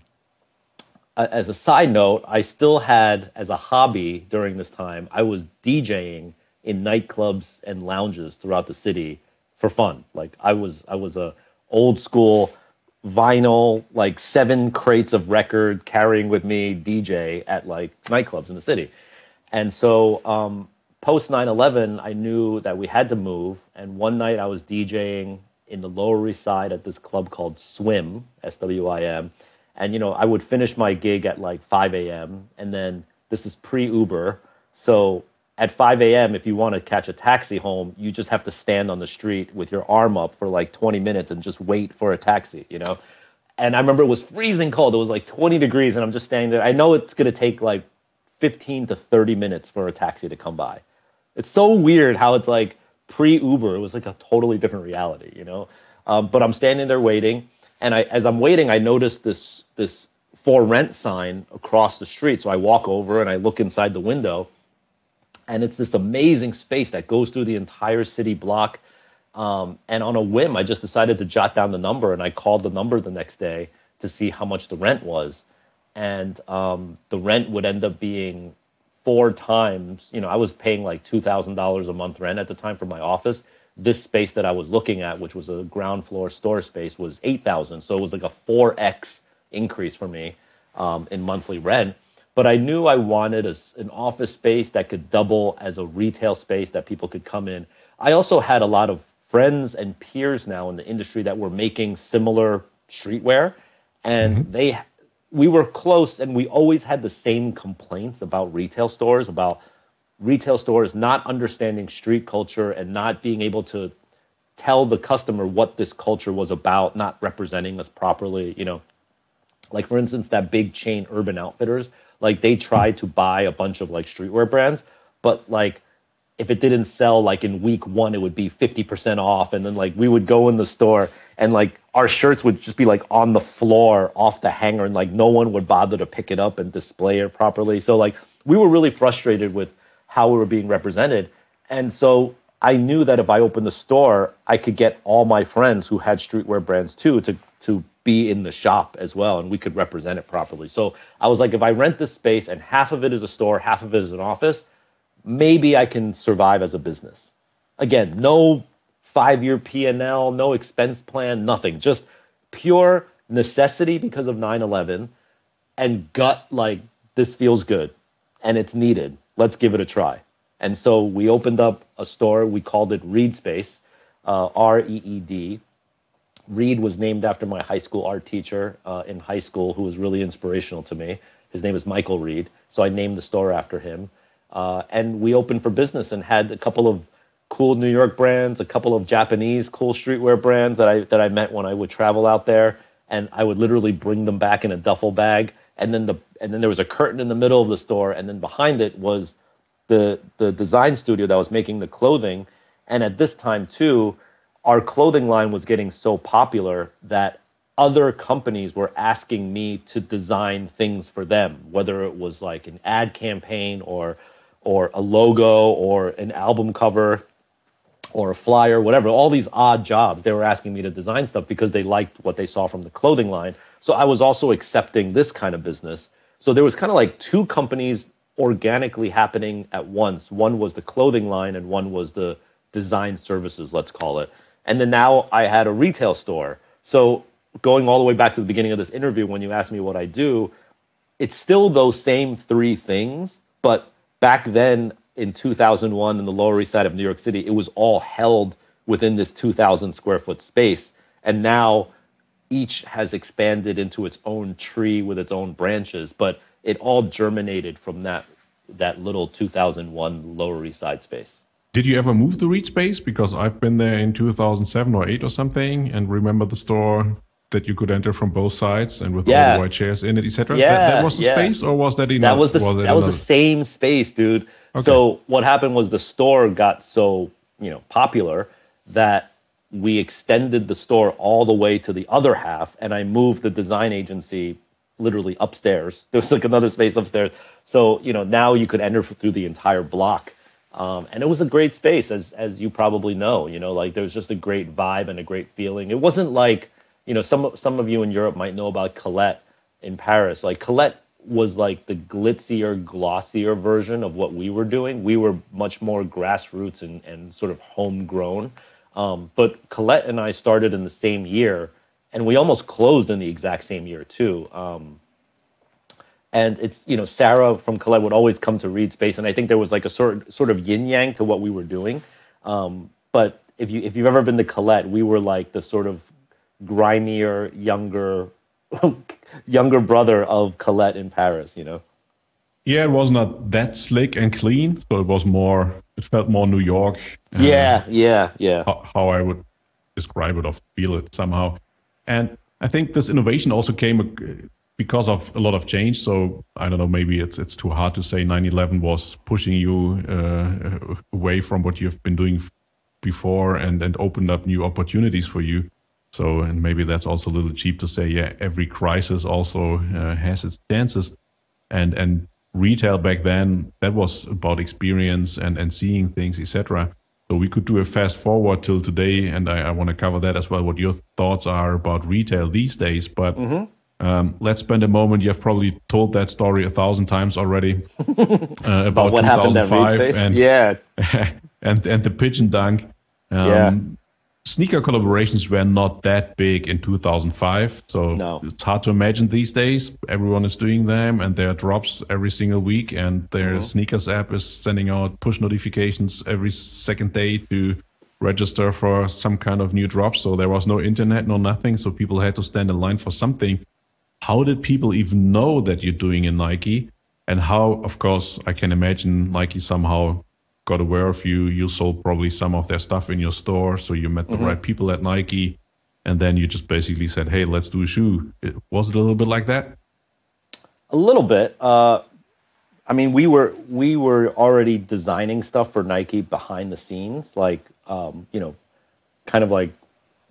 As a side note, I still had, as a hobby during this time, I was DJing in nightclubs and lounges throughout the city for fun. Like I was, I was a old school vinyl, like seven crates of record carrying with me D J at like nightclubs in the city. And so um, post nine eleven, I knew that we had to move. And one night I was DJing in the Lower East Side at this club called Swim, S W I M. And, you know, I would finish my gig at like five a.m. And then this is pre-Uber. So at five a.m., if you want to catch a taxi home, you just have to stand on the street with your arm up for like twenty minutes and just wait for a taxi, you know? And I remember it was freezing cold. It was like twenty degrees and I'm just standing there. I know it's going to take like fifteen to thirty minutes for a taxi to come by. It's so weird how it's like pre-Uber. It was like a totally different reality, you know? Um, but I'm standing there waiting. And I, as I'm waiting, I noticed this this for rent sign across the street. So I walk over and I look inside the window, and it's this amazing space that goes through the entire city block. Um, and on a whim, I just decided to jot down the number, and I called the number the next day to see how much the rent was. And um, the rent would end up being four times, you know, I was paying like two thousand dollars a month rent at the time for my office. This space that I was looking at, which was a ground floor store space, was eight thousand dollars. So it was like a four X increase for me um, in monthly rent. But I knew I wanted a, an office space that could double as a retail space that people could come in. I also had a lot of friends and peers now in the industry that were making similar streetwear. And mm-hmm. they, we were close, and we always had the same complaints about retail stores, about retail stores not understanding street culture and not being able to tell the customer what this culture was about, not representing us properly, you know. Like, for instance, that big chain Urban Outfitters, like they tried to buy a bunch of like streetwear brands, but like if it didn't sell like in week one, it would be fifty percent off. And then like we would go in the store and like our shirts would just be like on the floor off the hanger, and like no one would bother to pick it up and display it properly. So like we were really frustrated with how we were being represented. And so I knew that if I opened the store, I could get all my friends who had streetwear brands too to to be in the shop as well, and we could represent it properly. So I was like, if I rent this space and half of it is a store, half of it is an office, maybe I can survive as a business. Again, no five-year P and L, no expense plan, nothing. Just pure necessity because of nine eleven and gut like, this feels good and it's needed. Let's give it a try. And so we opened up a store. We called it Reed Space, uh, R E E D. Reed was named after my high school art teacher uh, in high school, who was really inspirational to me. His name is Michael Reed. So I named the store after him. Uh, and we opened for business and had a couple of cool New York brands, a couple of Japanese cool streetwear brands that I that I met when I would travel out there. And I would literally bring them back in a duffel bag. And then the and then there was a curtain in the middle of the store. And then behind it was the the design studio that was making the clothing. And at this time too, our clothing line was getting so popular that other companies were asking me to design things for them, whether it was like an ad campaign or or a logo or an album cover or a flyer, whatever, all these odd jobs. They were asking me to design stuff because they liked what they saw from the clothing line. So I was also accepting this kind of business. So there was kind of like two companies organically happening at once. One was the clothing line and one was the design services, let's call it. And then now I had a retail store. So going all the way back to the beginning of this interview, when you asked me what I do, it's still those same three things. But back then in two thousand one in the Lower East Side of New York City, it was all held within this two thousand square foot space. And now each has expanded into its own tree with its own branches. But it all germinated from that, that little two thousand one Lower East Side space. Did you ever move to Reed Space? Because I've been there in two thousand seven or eight or something, and remember the store that you could enter from both sides and with yeah. all the white chairs in it, et cetera. Yeah, that, that was the yeah. space, or was that enough? That was the was that was the same space, dude. Okay. So what happened was the store got so you know popular that we extended the store all the way to the other half, and I moved the design agency literally upstairs. There was like another space upstairs. So you know now you could enter through the entire block. Um, and it was a great space, as as you probably know. You know, like there was just a great vibe and a great feeling. It wasn't like, you know, some some of you in Europe might know about Colette in Paris. Like Colette was like the glitzier, glossier version of what we were doing. We were much more grassroots and and sort of homegrown. Um, but Colette and I started in the same year, and we almost closed in the exact same year too. Um, And it's, you know, Sarah from Colette would always come to Reed Space, and I think there was like a sort sort of yin yang to what we were doing. Um, but if you if you've ever been to Colette, we were like the sort of grimier, younger, younger brother of Colette in Paris, you know. Yeah, it was not that slick and clean, so it was more. It felt more New York. Uh, yeah, yeah, yeah. How, how I would describe it or feel it somehow, and I think this innovation also came because of a lot of change. So I don't know, maybe it's it's too hard to say nine eleven was pushing you uh, away from what you've been doing before and, and opened up new opportunities for you. So, and maybe that's also a little cheap to say, yeah, every crisis also uh, has its chances. And and retail back then, that was about experience and, and seeing things, et cetera. So we could do a fast forward till today, and I, I want to cover that as well, what your thoughts are about retail these days. But mm-hmm. Um, let's spend a moment. You've probably told that story a thousand times already uh, about what two thousand five and yeah, and and the pigeon dunk. Um, yeah. Sneaker collaborations were not that big in two thousand five, so no. It's hard to imagine these days. Everyone is doing them, and there are drops every single week, and their mm-hmm. sneakers app is sending out push notifications every second day to register for some kind of new drop. So there was no internet, no nothing, so people had to stand in line for something. How did people even know that you're doing a Nike? And how, of course, I can imagine Nike somehow got aware of you. You sold probably some of their stuff in your store, so you met the mm-hmm. right people at Nike. and then you just basically said, hey, let's do a shoe. Was it a little bit like that? A little bit. Uh, I mean, we were we were already designing stuff for Nike behind the scenes, like um, you know, kind of like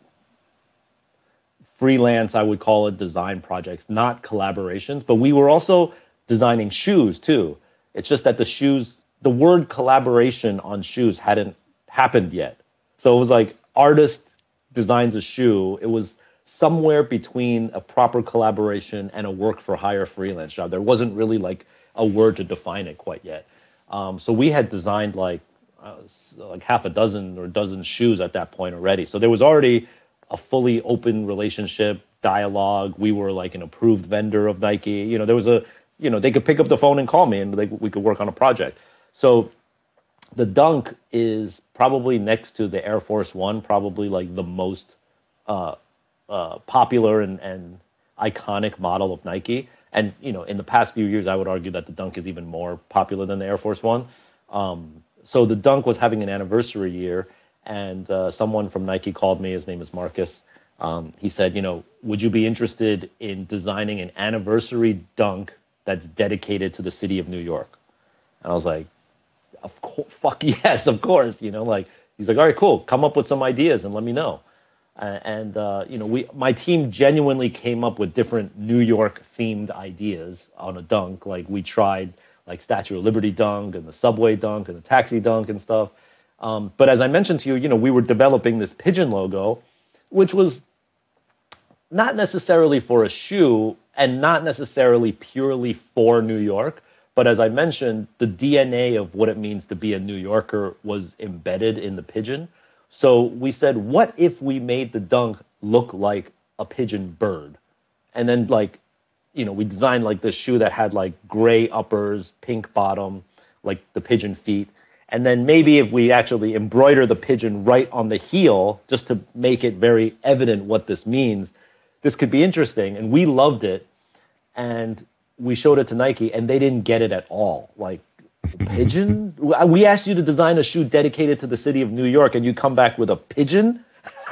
freelance, I would call it, design projects, not collaborations. But we were also designing shoes too. It's just that the shoes, the word collaboration on shoes hadn't happened yet. So it was like artist designs a shoe. It was somewhere between a proper collaboration and a work for hire freelance job. There wasn't really like a word to define it quite yet. Um, so we had designed like uh, like half a dozen or dozen shoes at that point already. So there was already a fully open relationship, dialogue. We were like an approved vendor of Nike. You know, there was a, you know, they could pick up the phone and call me and they, we could work on a project. So the Dunk is probably next to the Air Force One, probably like the most uh, uh, popular and, and iconic model of Nike. And, you know, in the past few years, I would argue that the Dunk is even more popular than the Air Force One. Um, so the Dunk was having an anniversary year, and uh, someone from Nike called me. His name is Marcus. Um, he said, you know, would you be interested in designing an anniversary Dunk that's dedicated to the city of New York? And I was like, of course, fuck yes, of course. You know, like, he's like, all right, cool. Come up with some ideas and let me know. Uh, and, uh, you know, we, my team genuinely came up with different New York themed ideas on a Dunk. Like, we tried like Statue of Liberty Dunk and the Subway Dunk and the Taxi Dunk and stuff. Um, but as I mentioned to you, you know, we were developing this pigeon logo, which was not necessarily for a shoe and not necessarily purely for New York. But as I mentioned, the D N A of what it means to be a New Yorker was embedded in the pigeon. So we said, what if we made the Dunk look like a pigeon bird? And then, like, you know, we designed like this shoe that had like gray uppers, pink bottom, like the pigeon feet. And then maybe if we actually embroider the pigeon right on the heel, just to make it very evident what this means, this could be interesting. And we loved it. And we showed it to Nike, and they didn't get it at all. Like, pigeon? We asked you to design a shoe dedicated to the city of New York, and you come back with a pigeon?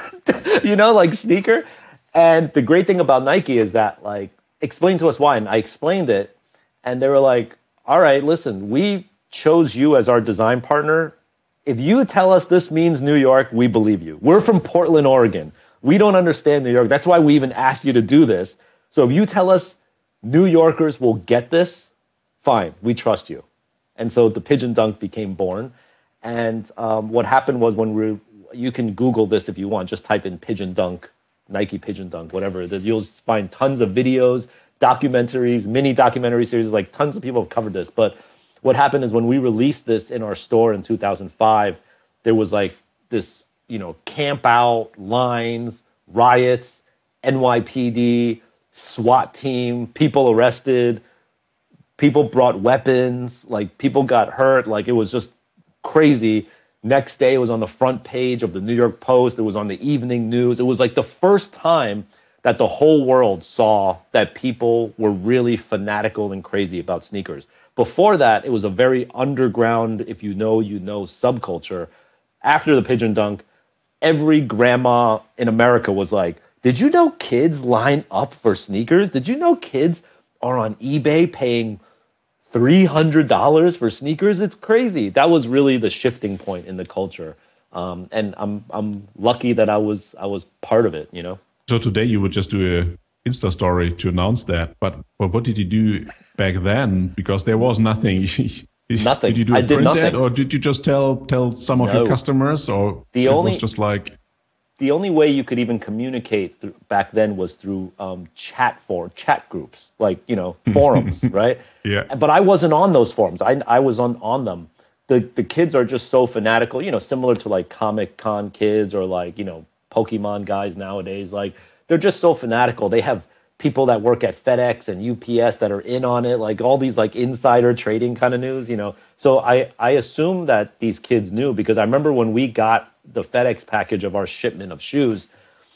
You know, like sneaker? And the great thing about Nike is that, like, explain to us why. And I explained it, and they were like, all right, listen, we chose you as our design partner. If you tell us this means New York, we believe you. We're from Portland, Oregon. We don't understand New York. That's why we even asked you to do this. So if you tell us New Yorkers will get this, fine, we trust you. And so the Pigeon Dunk became born. And um, what happened was, when we, you can Google this if you want, just type in Pigeon Dunk, Nike Pigeon Dunk, whatever. You'll find tons of videos, documentaries, mini documentary series, like tons of people have covered this. But what happened is, when we released this in our store in two thousand five, there was like this, you know, camp out, lines, riots, N Y P D, SWAT team, people arrested, people brought weapons, like people got hurt. Like, it was just crazy. Next day, it was on the front page of the New York Post. It was on the evening news. It was like the first time that the whole world saw that people were really fanatical and crazy about sneakers. Before that, it was a very underground, if you know, you know, subculture. After the Pigeon Dunk, every grandma in America was like, did you know kids line up for sneakers? Did you know kids are on eBay paying three hundred dollars for sneakers? It's crazy. That was really the shifting point in the culture. Um, and I'm I'm lucky that I was I was part of it, you know? So today you would just do a Insta story to announce that. But, but what did you do back then? Because there was nothing. Nothing. Did you do a I did print nothing. ad, or did you just tell tell some of No. your customers? Or The it only- was just like... The only way you could even communicate through, back then was through um, chat for chat groups, like, you know, forums, right? Yeah. But I wasn't on those forums. I, I was on, on them. The the kids are just so fanatical, you know, similar to like Comic Con kids or like, you know, Pokemon guys nowadays. Like, they're just so fanatical. They have people that work at FedEx and U P S that are in on it, like all these like insider trading kind of news, you know. So I, I assume that these kids knew, because I remember when we got the FedEx package of our shipment of shoes,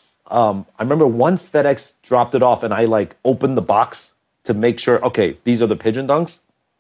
um, I remember once FedEx dropped it off and I like opened the box to make sure, okay, these are the Pigeon Dunks,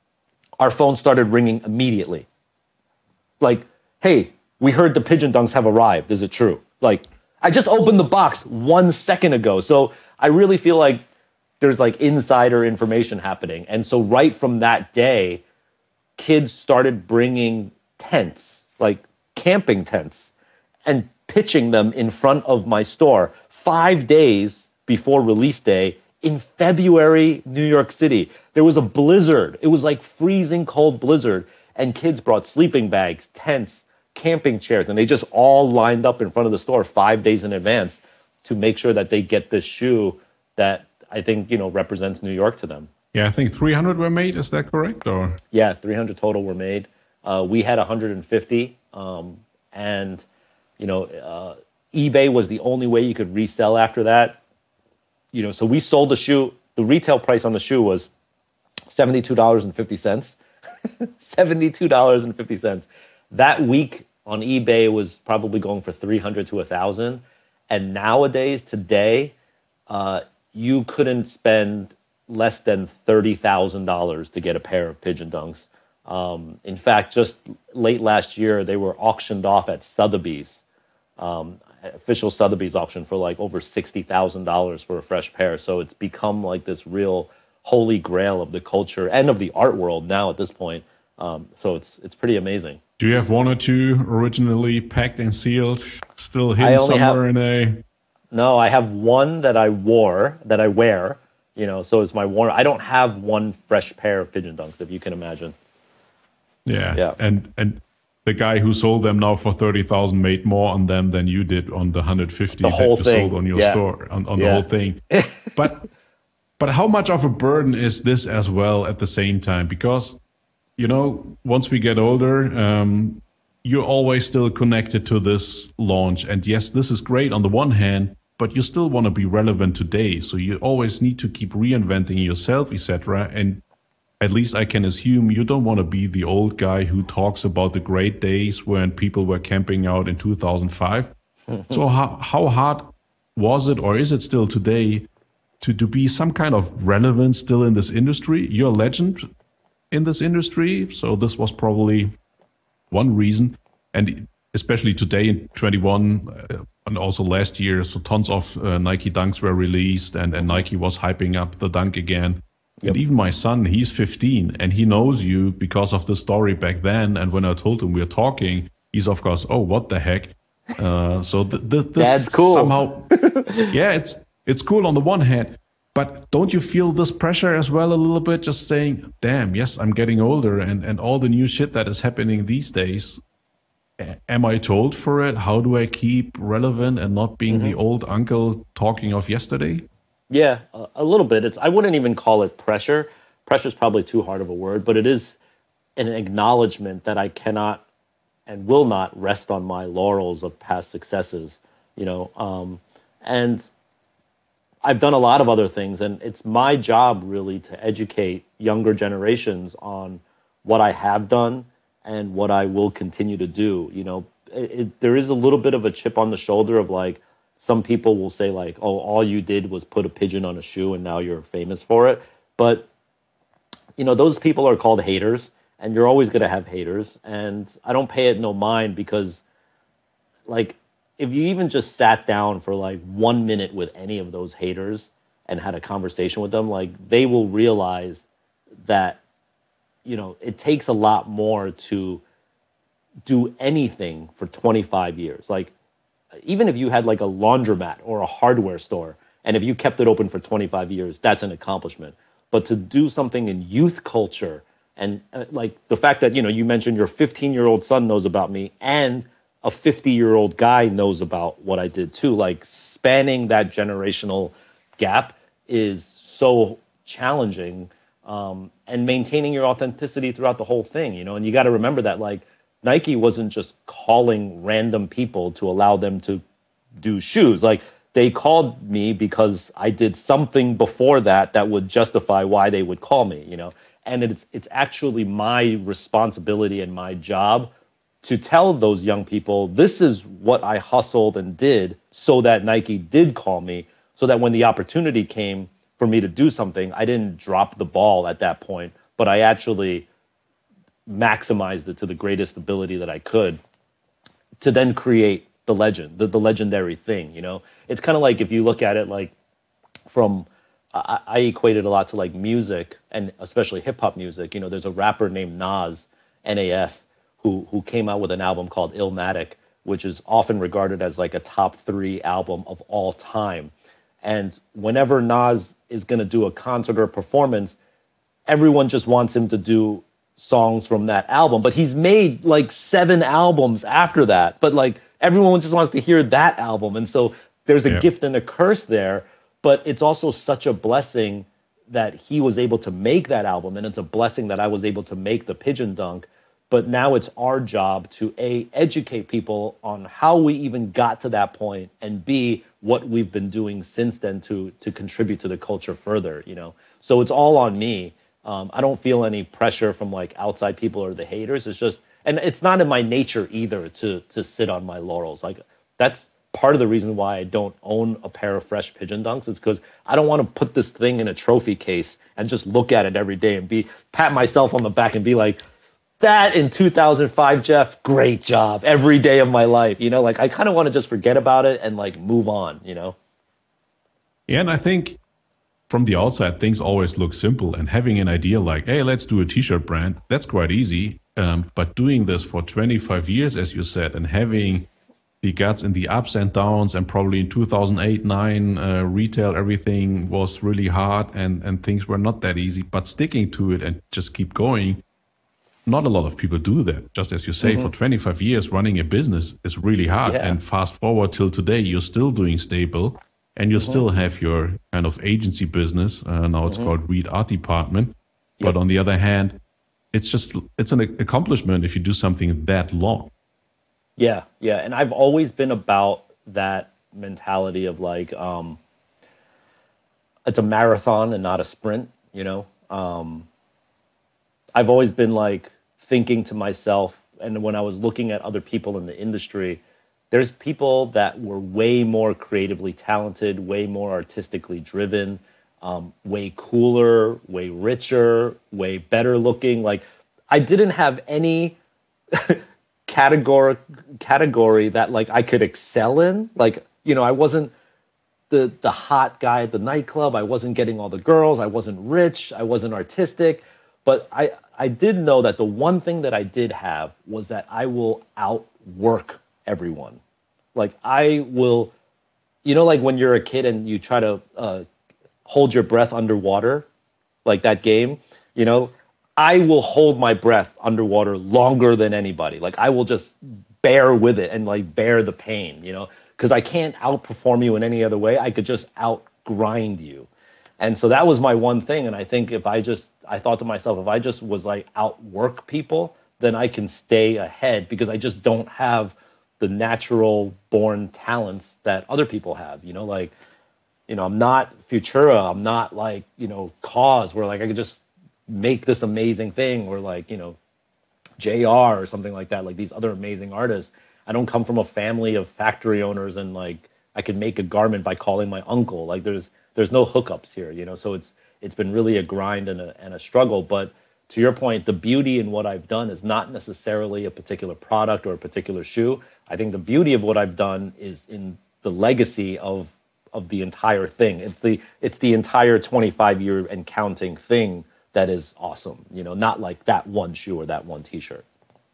our phone started ringing immediately. Like, hey, we heard the Pigeon Dunks have arrived. Is it true? Like, I just opened the box one second ago. So I really feel like there's like insider information happening. And so right from that day, kids started bringing tents, like camping tents, and pitching them in front of my store five days before release day in February, New York City. There was a blizzard. It was like freezing cold blizzard. And kids brought sleeping bags, tents, camping chairs, and they just all lined up in front of the store five days in advance to make sure that they get this shoe that I think, you know, represents New York to them. Yeah, I think three hundred were made. Is that correct? Or yeah, three hundred total were made. Uh, we had one hundred fifty, um, and you know, uh, eBay was the only way you could resell after that. You know, so we sold the shoe. The retail price on the shoe was seventy-two dollars and fifty cents. seventy-two dollars and fifty cents. That week on eBay was probably going for three hundred to one thousand. And nowadays, today, uh, you couldn't spend less than thirty thousand dollars to get a pair of Pigeon Dunks. Um, in fact, just late last year, they were auctioned off at Sotheby's, um, official Sotheby's auction for like over sixty thousand dollars for a fresh pair. So it's become like this real holy grail of the culture and of the art world now at this point. Um, so it's it's pretty amazing. Do you have one or two originally packed and sealed, still hidden somewhere have, in a? No, I have one that I wore, that I wear. You know, so it's my worn. I don't have one fresh pair of Pigeon Dunks, if you can imagine. Yeah, yeah. And and the guy who sold them now for thirty thousand made more on them than you did on the one hundred fifty the whole that you thing. sold on your yeah. store on, on yeah. the whole thing. But but how much of a burden is this as well at the same time? Because you know, once we get older, um, you're always still connected to this launch. And yes, this is great on the one hand, but you still want to be relevant today. So you always need to keep reinventing yourself, et cetera. And at least I can assume you don't want to be the old guy who talks about the great days when people were camping out in two thousand five. So how, how hard was it, or is it still today, to, to be some kind of relevant still in this industry? You're a legend in this industry, so this was probably one reason. And especially today in twenty-one uh, and also last year, so tons of uh, Nike Dunks were released, and, and Nike was hyping up the Dunk again. Yep. And even my son, he's fifteen, and he knows you because of the story back then. And when I told him we we're talking, he's of course, oh, what the heck? Uh, so th- th- this Dad's cool. Somehow, yeah, it's it's cool on the one hand, but don't you feel this pressure as well a little bit? Just saying, damn, yes, I'm getting older, and and all the new shit that is happening these days. Am I told for it? How do I keep relevant and not being mm-hmm. the old uncle talking of yesterday? Yeah, a, a little bit. It's I wouldn't even call it pressure. Pressure is probably too hard of a word, but it is an acknowledgement that I cannot and will not rest on my laurels of past successes. You know, um, and I've done a lot of other things, and it's my job really to educate younger generations on what I have done and what I will continue to do. You know, it, it, there is a little bit of a chip on the shoulder of like, some people will say like, oh, all you did was put a pigeon on a shoe and now you're famous for it. But, you know, those people are called haters, and you're always going to have haters. And I don't pay it no mind, because like, if you even just sat down for like one minute with any of those haters and had a conversation with them, like they will realize that, you know, it takes a lot more to do anything for twenty-five years. Like, even if you had like a laundromat or a hardware store, and if you kept it open for twenty-five years, that's an accomplishment. But to do something in youth culture, and uh, like the fact that, you know, you mentioned your fifteen-year-old son knows about me, and a fifty-year-old guy knows about what I did too. Like, spanning that generational gap is so challenging, um, and maintaining your authenticity throughout the whole thing, you know. And you got to remember that, like, Nike wasn't just calling random people to allow them to do shoes. Like, they called me because I did something before that that would justify why they would call me, you know. And it's it's actually my responsibility and my job to tell those young people, this is what I hustled and did so that Nike did call me, so that when the opportunity came for me to do something, I didn't drop the ball at that point, but I actually maximized it to the greatest ability that I could, to then create the legend, the, the legendary thing, you know? It's kind of like, if you look at it like from, I, I equate it a lot to like music, and especially hip hop music. You know, there's a rapper named Nas, N A S, who who came out with an album called Illmatic, which is often regarded as like a top three album of all time. And whenever Nas is going to do a concert or a performance, everyone just wants him to do songs from that album. But he's made like seven albums after that. But like everyone just wants to hear that album. And so there's a yeah. gift and a curse there. But it's also such a blessing that he was able to make that album. And it's a blessing that I was able to make the Pigeon Dunk. But now it's our job to A, educate people on how we even got to that point, and B, what we've been doing since then to to contribute to the culture further, you know? So it's all on me. Um, I don't feel any pressure from like outside people or the haters. It's just, and it's not in my nature either to to sit on my laurels. Like that's part of the reason why I don't own a pair of fresh Pigeon Dunks. Is because I don't want to put this thing in a trophy case and just look at it every day and be pat myself on the back and be like, that in two thousand five, Jeff, great job every day of my life. You know, like I kind of want to just forget about it and like move on, you know? Yeah, and I think from the outside, things always look simple, and having an idea like, hey, let's do a t-shirt brand, that's quite easy. Um, but doing this for twenty-five years, as you said, and having the guts and the ups and downs, and probably in two thousand eight, nine, uh, retail, everything was really hard and, and things were not that easy, but sticking to it and just keep going. Not a lot of people do that. Just as you say, mm-hmm. for twenty-five years, running a business is really hard. Yeah. And fast forward till today, you're still doing Staple, and you mm-hmm. still have your kind of agency business. Uh, now it's mm-hmm. called Reed Art Department. Yep. But on the other hand, it's just, it's an accomplishment if you do something that long. Yeah, yeah. And I've always been about that mentality of like, um, it's a marathon and not a sprint, you know? Um, I've always been like thinking to myself, and when I was looking at other people in the industry, there's people that were way more creatively talented, way more artistically driven, um, way cooler, way richer, way better looking. Like I didn't have any category category that like I could excel in. Like, you know, I wasn't the the hot guy at the nightclub. I wasn't getting all the girls. I wasn't rich. I wasn't artistic. But I, I did know that the one thing that I did have was that I will outwork everyone. Like I will, you know, like when you're a kid and you try to uh, hold your breath underwater, like that game, you know, I will hold my breath underwater longer than anybody. Like I will just bear with it and like bear the pain, you know, because I can't outperform you in any other way. I could just outgrind you. And so that was my one thing. And I think if I just, I thought to myself, if I just was like outwork people, then I can stay ahead because I just don't have the natural born talents that other people have, you know, like, you know, I'm not Futura. I'm not like, you know, Cause where like I could just make this amazing thing, or like, you know, J R or something like that, like these other amazing artists. I don't come from a family of factory owners and like I could make a garment by calling my uncle. Like there's, There's no hookups here, you know, so it's it's been really a grind and a, and a struggle. But to your point, the beauty in what I've done is not necessarily a particular product or a particular shoe. I think the beauty of what I've done is in the legacy of of the entire thing. It's the it's the entire twenty-five year and counting thing that is awesome, you know, not like that one shoe or that one T-shirt.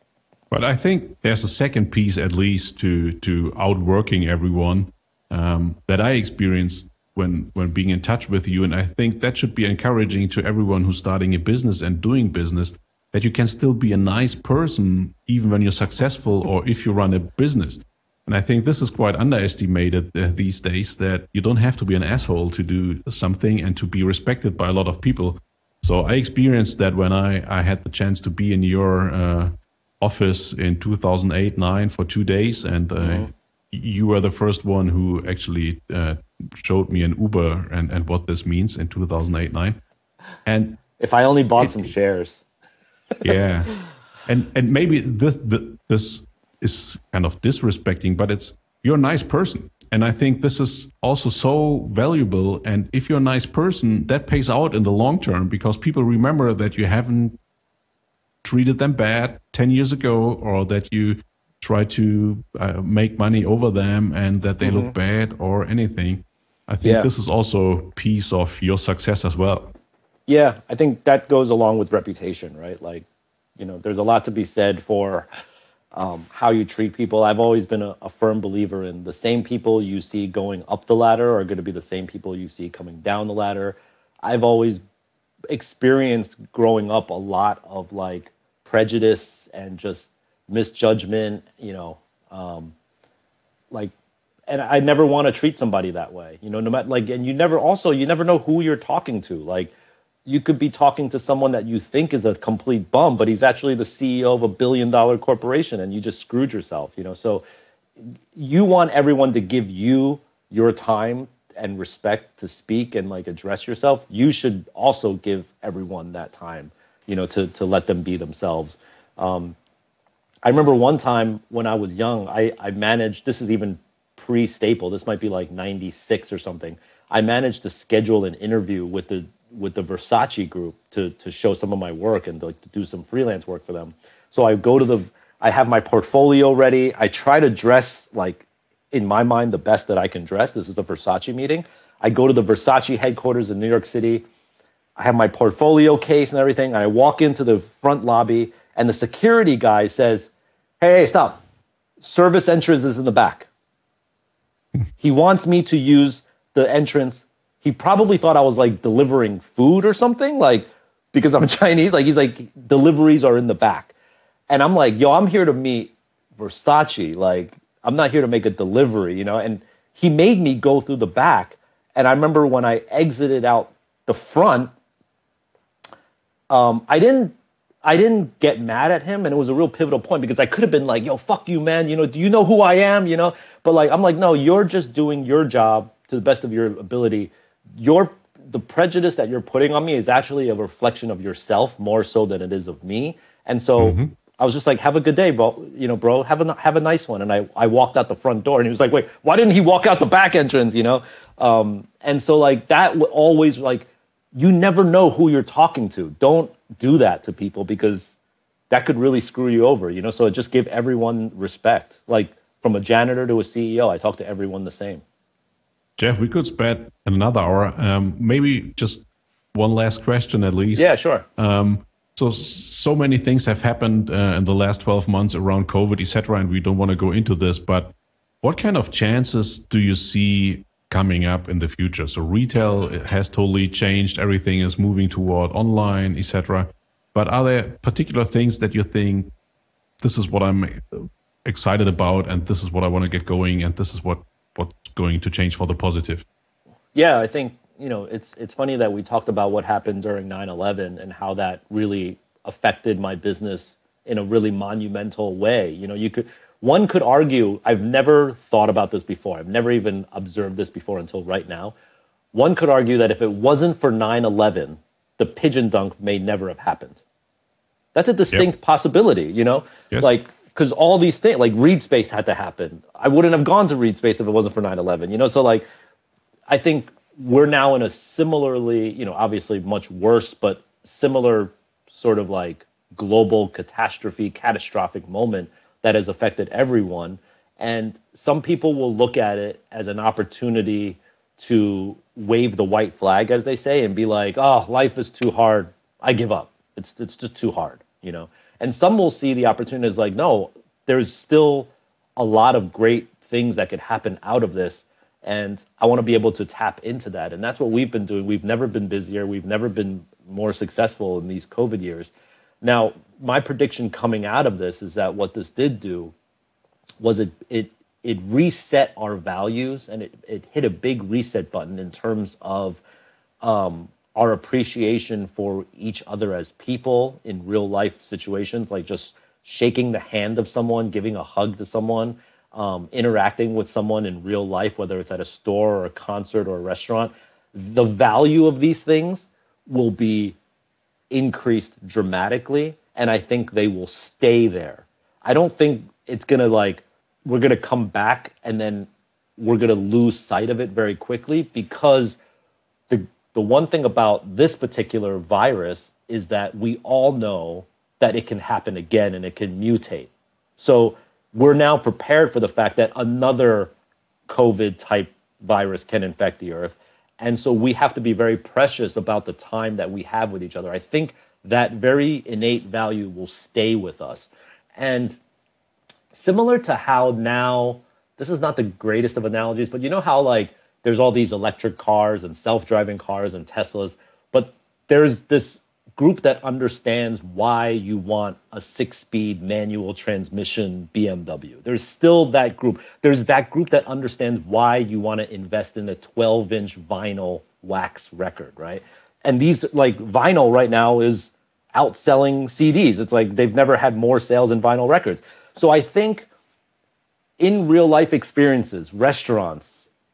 But I think there's a second piece, at least, to to outworking everyone um, that I experienced when when being in touch with you. And I think that should be encouraging to everyone who's starting a business and doing business, that you can still be a nice person even when you're successful or if you run a business. And I think this is quite underestimated uh, these days, that you don't have to be an asshole to do something and to be respected by a lot of people. So I experienced that when I, I had the chance to be in your uh, office in two thousand eight, nine for two days. And uh, mm-hmm. you were the first one who actually uh, showed me an Uber and, and what this means in two thousand eight, nine. And if I only bought it, some shares. Yeah. And and maybe this, this is kind of disrespecting, but it's, you're a nice person. And I think this is also so valuable. And if you're a nice person, that pays out in the long term, because people remember that you haven't treated them bad ten years ago, or that you try to uh, make money over them and that they mm-hmm. look bad or anything. I think yeah. this is also a piece of your success as well. Yeah, I think that goes along with reputation, right? Like, you know, there's a lot to be said for um, how you treat people. I've always been a, a firm believer in the same people you see going up the ladder are going to be the same people you see coming down the ladder. I've always experienced growing up a lot of like prejudice and just misjudgment, you know, um, like, and I never want to treat somebody that way, you know, no matter like, and you never also, you never know who you're talking to. Like, you could be talking to someone that you think is a complete bum, but he's actually the C E O of a billion dollar corporation and you just screwed yourself, you know? So you want everyone to give you your time and respect to speak and like address yourself. You should also give everyone that time, you know, to, to let them be themselves. Um, I remember one time when I was young, I, I managed, this is even pre-Staple, this might be like ninety-six or something. I managed to schedule an interview with the with the Versace group to to show some of my work and to, like, to do some freelance work for them. So I go to the, I have my portfolio ready. I try to dress like, in my mind, the best that I can dress. This is a Versace meeting. I go to the Versace headquarters in New York City. I have my portfolio case and everything. And I walk into the front lobby and the security guy says, hey, hey, stop. Service entrance is in the back. He wants me to use the entrance. He probably thought I was like delivering food or something, like, because I'm Chinese. Like, he's like, deliveries are in the back. And I'm like, yo, I'm here to meet Versace. Like, I'm not here to make a delivery, you know? And he made me go through the back. And I remember when I exited out the front, um, I didn't, I didn't get mad at him. And it was a real pivotal point because I could have been like, yo, fuck you, man. You know, do you know who I am? You know? But like, I'm like, no, you're just doing your job to the best of your ability. Your the prejudice that you're putting on me is actually a reflection of yourself more so than it is of me. And so mm-hmm. I was just like, have a good day, bro. You know, bro, have a have a nice one. And I, I walked out the front door and he was like, wait, why didn't he walk out the back entrance? You know? Um, and so like that would always like, you never know who you're talking to. Don't do that to people because that could really screw you over, you know? So just give everyone respect. Like from a janitor to a C E O, I talk to everyone the same. Jeff, we could spend another hour. Um, maybe just one last question at least. Yeah, sure. Um, so, so many things have happened uh, in the last twelve months around COVID, et cetera, and we don't want to go into this, but what kind of chances do you see coming up in the future? So retail has totally changed. Everything is moving toward online, et cetera. But are there particular things that you think, this is what I'm excited about, and this is what I want to get going, and this is what what's going to change for the positive? Yeah, I think, you know, it's it's funny that we talked about what happened during nine eleven and how that really affected my business in a really monumental way. You know, you could one could argue, I've never thought about this before. I've never even observed this before until right now. One could argue that if it wasn't for nine eleven, the pigeon dunk may never have happened. That's a distinct yep. possibility, you know? Yes. Like, because all these things, like Reed Space had to happen. I wouldn't have gone to Reed Space if it wasn't for nine eleven, you know? So like, I think we're now in a similarly, you know, obviously much worse, but similar sort of like global catastrophe, catastrophic moment that has affected everyone. And some people will look at it as an opportunity to wave the white flag, as they say, and be like, oh, life is too hard. I give up. It's it's just too hard, you know? And some will see the opportunity as like, no, there's still a lot of great things that could happen out of this. And I want to be able to tap into that. And that's what we've been doing. We've never been busier. We've never been more successful in these COVID years. Now, my prediction coming out of this is that what this did do was it it it reset our values, and it, it hit a big reset button in terms of um, our appreciation for each other as people in real life situations, like just shaking the hand of someone, giving a hug to someone, um, interacting with someone in real life, whether it's at a store or a concert or a restaurant. The value of these things will be increased dramatically, and I think they will stay there. I don't think it's gonna like, we're gonna come back and then we're gonna lose sight of it very quickly, because the the one thing about this particular virus is that we all know that it can happen again and it can mutate. So we're now prepared for the fact that another COVID type virus can infect the earth. And so we have to be very precious about the time that we have with each other. I think that very innate value will stay with us. And similar to how now, this is not the greatest of analogies, but you know how like there's all these electric cars and self-driving cars and Teslas, but there's this group that understands why you want a six-speed manual transmission B M W. There's still that group. There's that group that understands why you want to invest in a twelve-inch vinyl wax record, right? And these, like, vinyl right now is outselling C Ds. It's like they've never had more sales in vinyl records. So I think in real-life experiences, restaurants,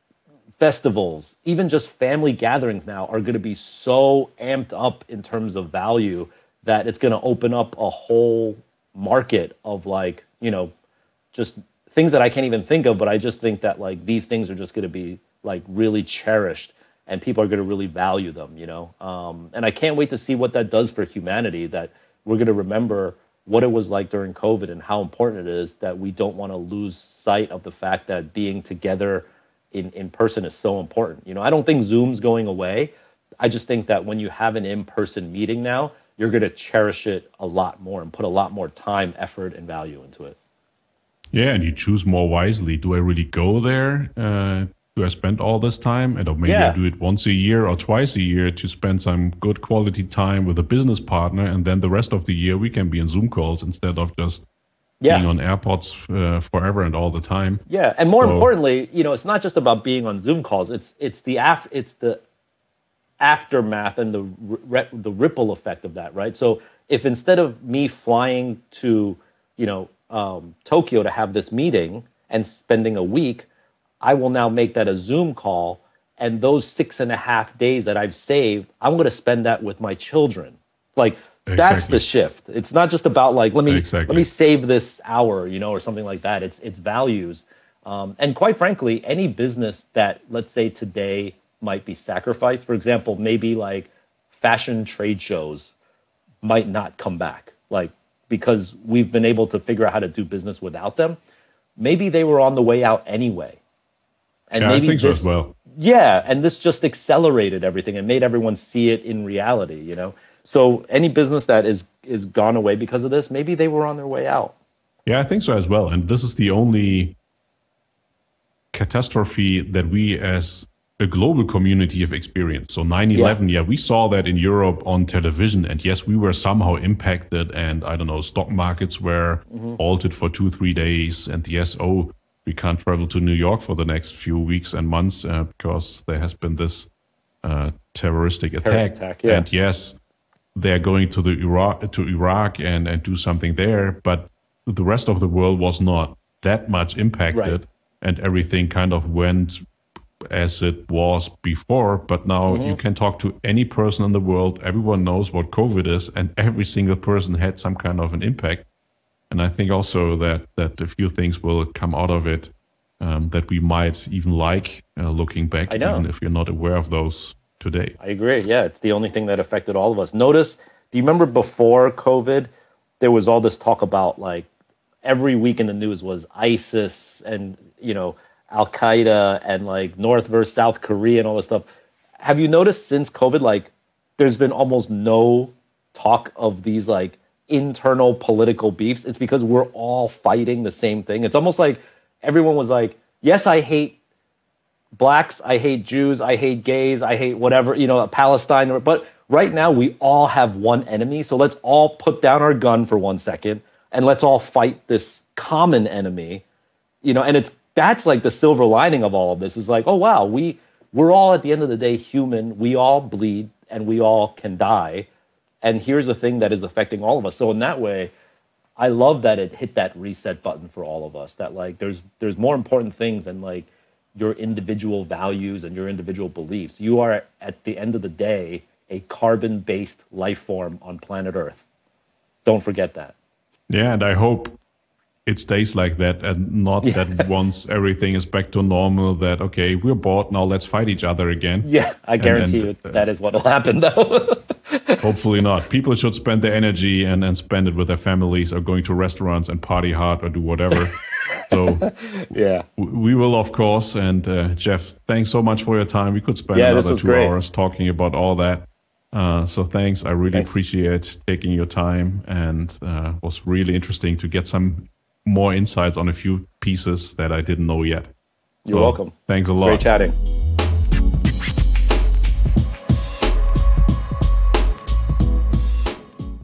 festivals, even just family gatherings now are going to be so amped up in terms of value that it's going to open up a whole market of like, you know, just things that I can't even think of, but I just think that like these things are just going to be like really cherished and people are going to really value them, you know? Um, and I can't wait to see what that does for humanity, that we're going to remember what it was like during COVID and how important it is that we don't want to lose sight of the fact that being together In, in person is so important. You know, I don't think Zoom's going away. I just think that when you have an in-person meeting now, you're going to cherish it a lot more and put a lot more time, effort, and value into it. Yeah, and you choose more wisely. Do I really go there? Uh, do I spend all this time? And or maybe Yeah. I do it once a year or twice a year to spend some good quality time with a business partner, and then the rest of the year we can be in Zoom calls instead of just Yeah. being on AirPods uh, forever and all the time. Yeah, and more So- importantly, you know, it's not just about being on Zoom calls. It's it's the af- it's the aftermath and the re- the ripple effect of that, right? So if instead of me flying to, you know, um, Tokyo to have this meeting and spending a week, I will now make that a Zoom call, and those six and a half days that I've saved, I'm going to spend that with my children. Like that's Exactly. the shift. It's not just about like let me Exactly. let me save this hour, you know, or something like that. It's it's values. Um, and quite frankly, any business that, let's say today, might be sacrificed, for example, maybe like fashion trade shows might not come back, like because we've been able to figure out how to do business without them. Maybe they were on the way out anyway. And Yeah, I maybe think so this, as well. yeah, and this just accelerated everything and made everyone see it in reality, you know? So any business that is is gone away because of this, maybe they were on their way out. Yeah, I think so as well. And this is the only catastrophe that we as a global community have experienced. So nine eleven, yeah. yeah, we saw that in Europe on television. And yes, we were somehow impacted. And I don't know, stock markets were mm-hmm. halted for two, three days. And yes, oh, we can't travel to New York for the next few weeks and months uh, because there has been this uh, terroristic attack. Terrorist attack, yeah. And yes, they're going to the Iraq to Iraq and, and do something there, but the rest of the world was not that much impacted, Right. and everything kind of went as it was before. But now Mm-hmm. you can talk to any person in the world. Everyone knows what COVID is, and every single person had some kind of an impact. And I think also that that a few things will come out of it um, that we might even like uh, looking back, I know. even if you're not aware of those today. I agree. Yeah, it's the only thing that affected all of us. Notice, do you remember before COVID, there was all this talk about like every week in the news was ISIS and, you know, Al Qaeda and like North versus South Korea and all this stuff. Have you noticed since COVID, like there's been almost no talk of these like internal political beefs? It's because we're all fighting the same thing. It's almost like everyone was like, yes, I hate blacks, I hate Jews, I hate gays, I hate whatever, you know, Palestine. But right now we all have one enemy. So let's all put down our gun for one second and let's all fight this common enemy, you know, and it's, that's like the silver lining of all of this is like, oh, wow, we, we're all at the end of the day human. We all bleed and we all can die. And here's the thing that is affecting all of us. So in that way, I love that it hit that reset button for all of us, that like there's there's more important things than like your individual values and your individual beliefs. You are, at the end of the day, a carbon-based life form on planet Earth. Don't forget that. Yeah, and I hope it stays like that, and not Yeah. that once everything is back to normal, that, okay, we're bored, now let's fight each other again. Yeah, I guarantee and, you that is what will happen, though. Hopefully not. People should spend their energy and, and spend it with their families or going to restaurants and party hard or do whatever. So yeah, we will, of course. And uh, Jeff, thanks so much for your time. We could spend yeah, another two great. hours talking about all that. Uh, so thanks. I really thanks. appreciate taking your time, and uh, it was really interesting to get some more insights on a few pieces that I didn't know yet. You're so, welcome. Thanks a lot. Great chatting.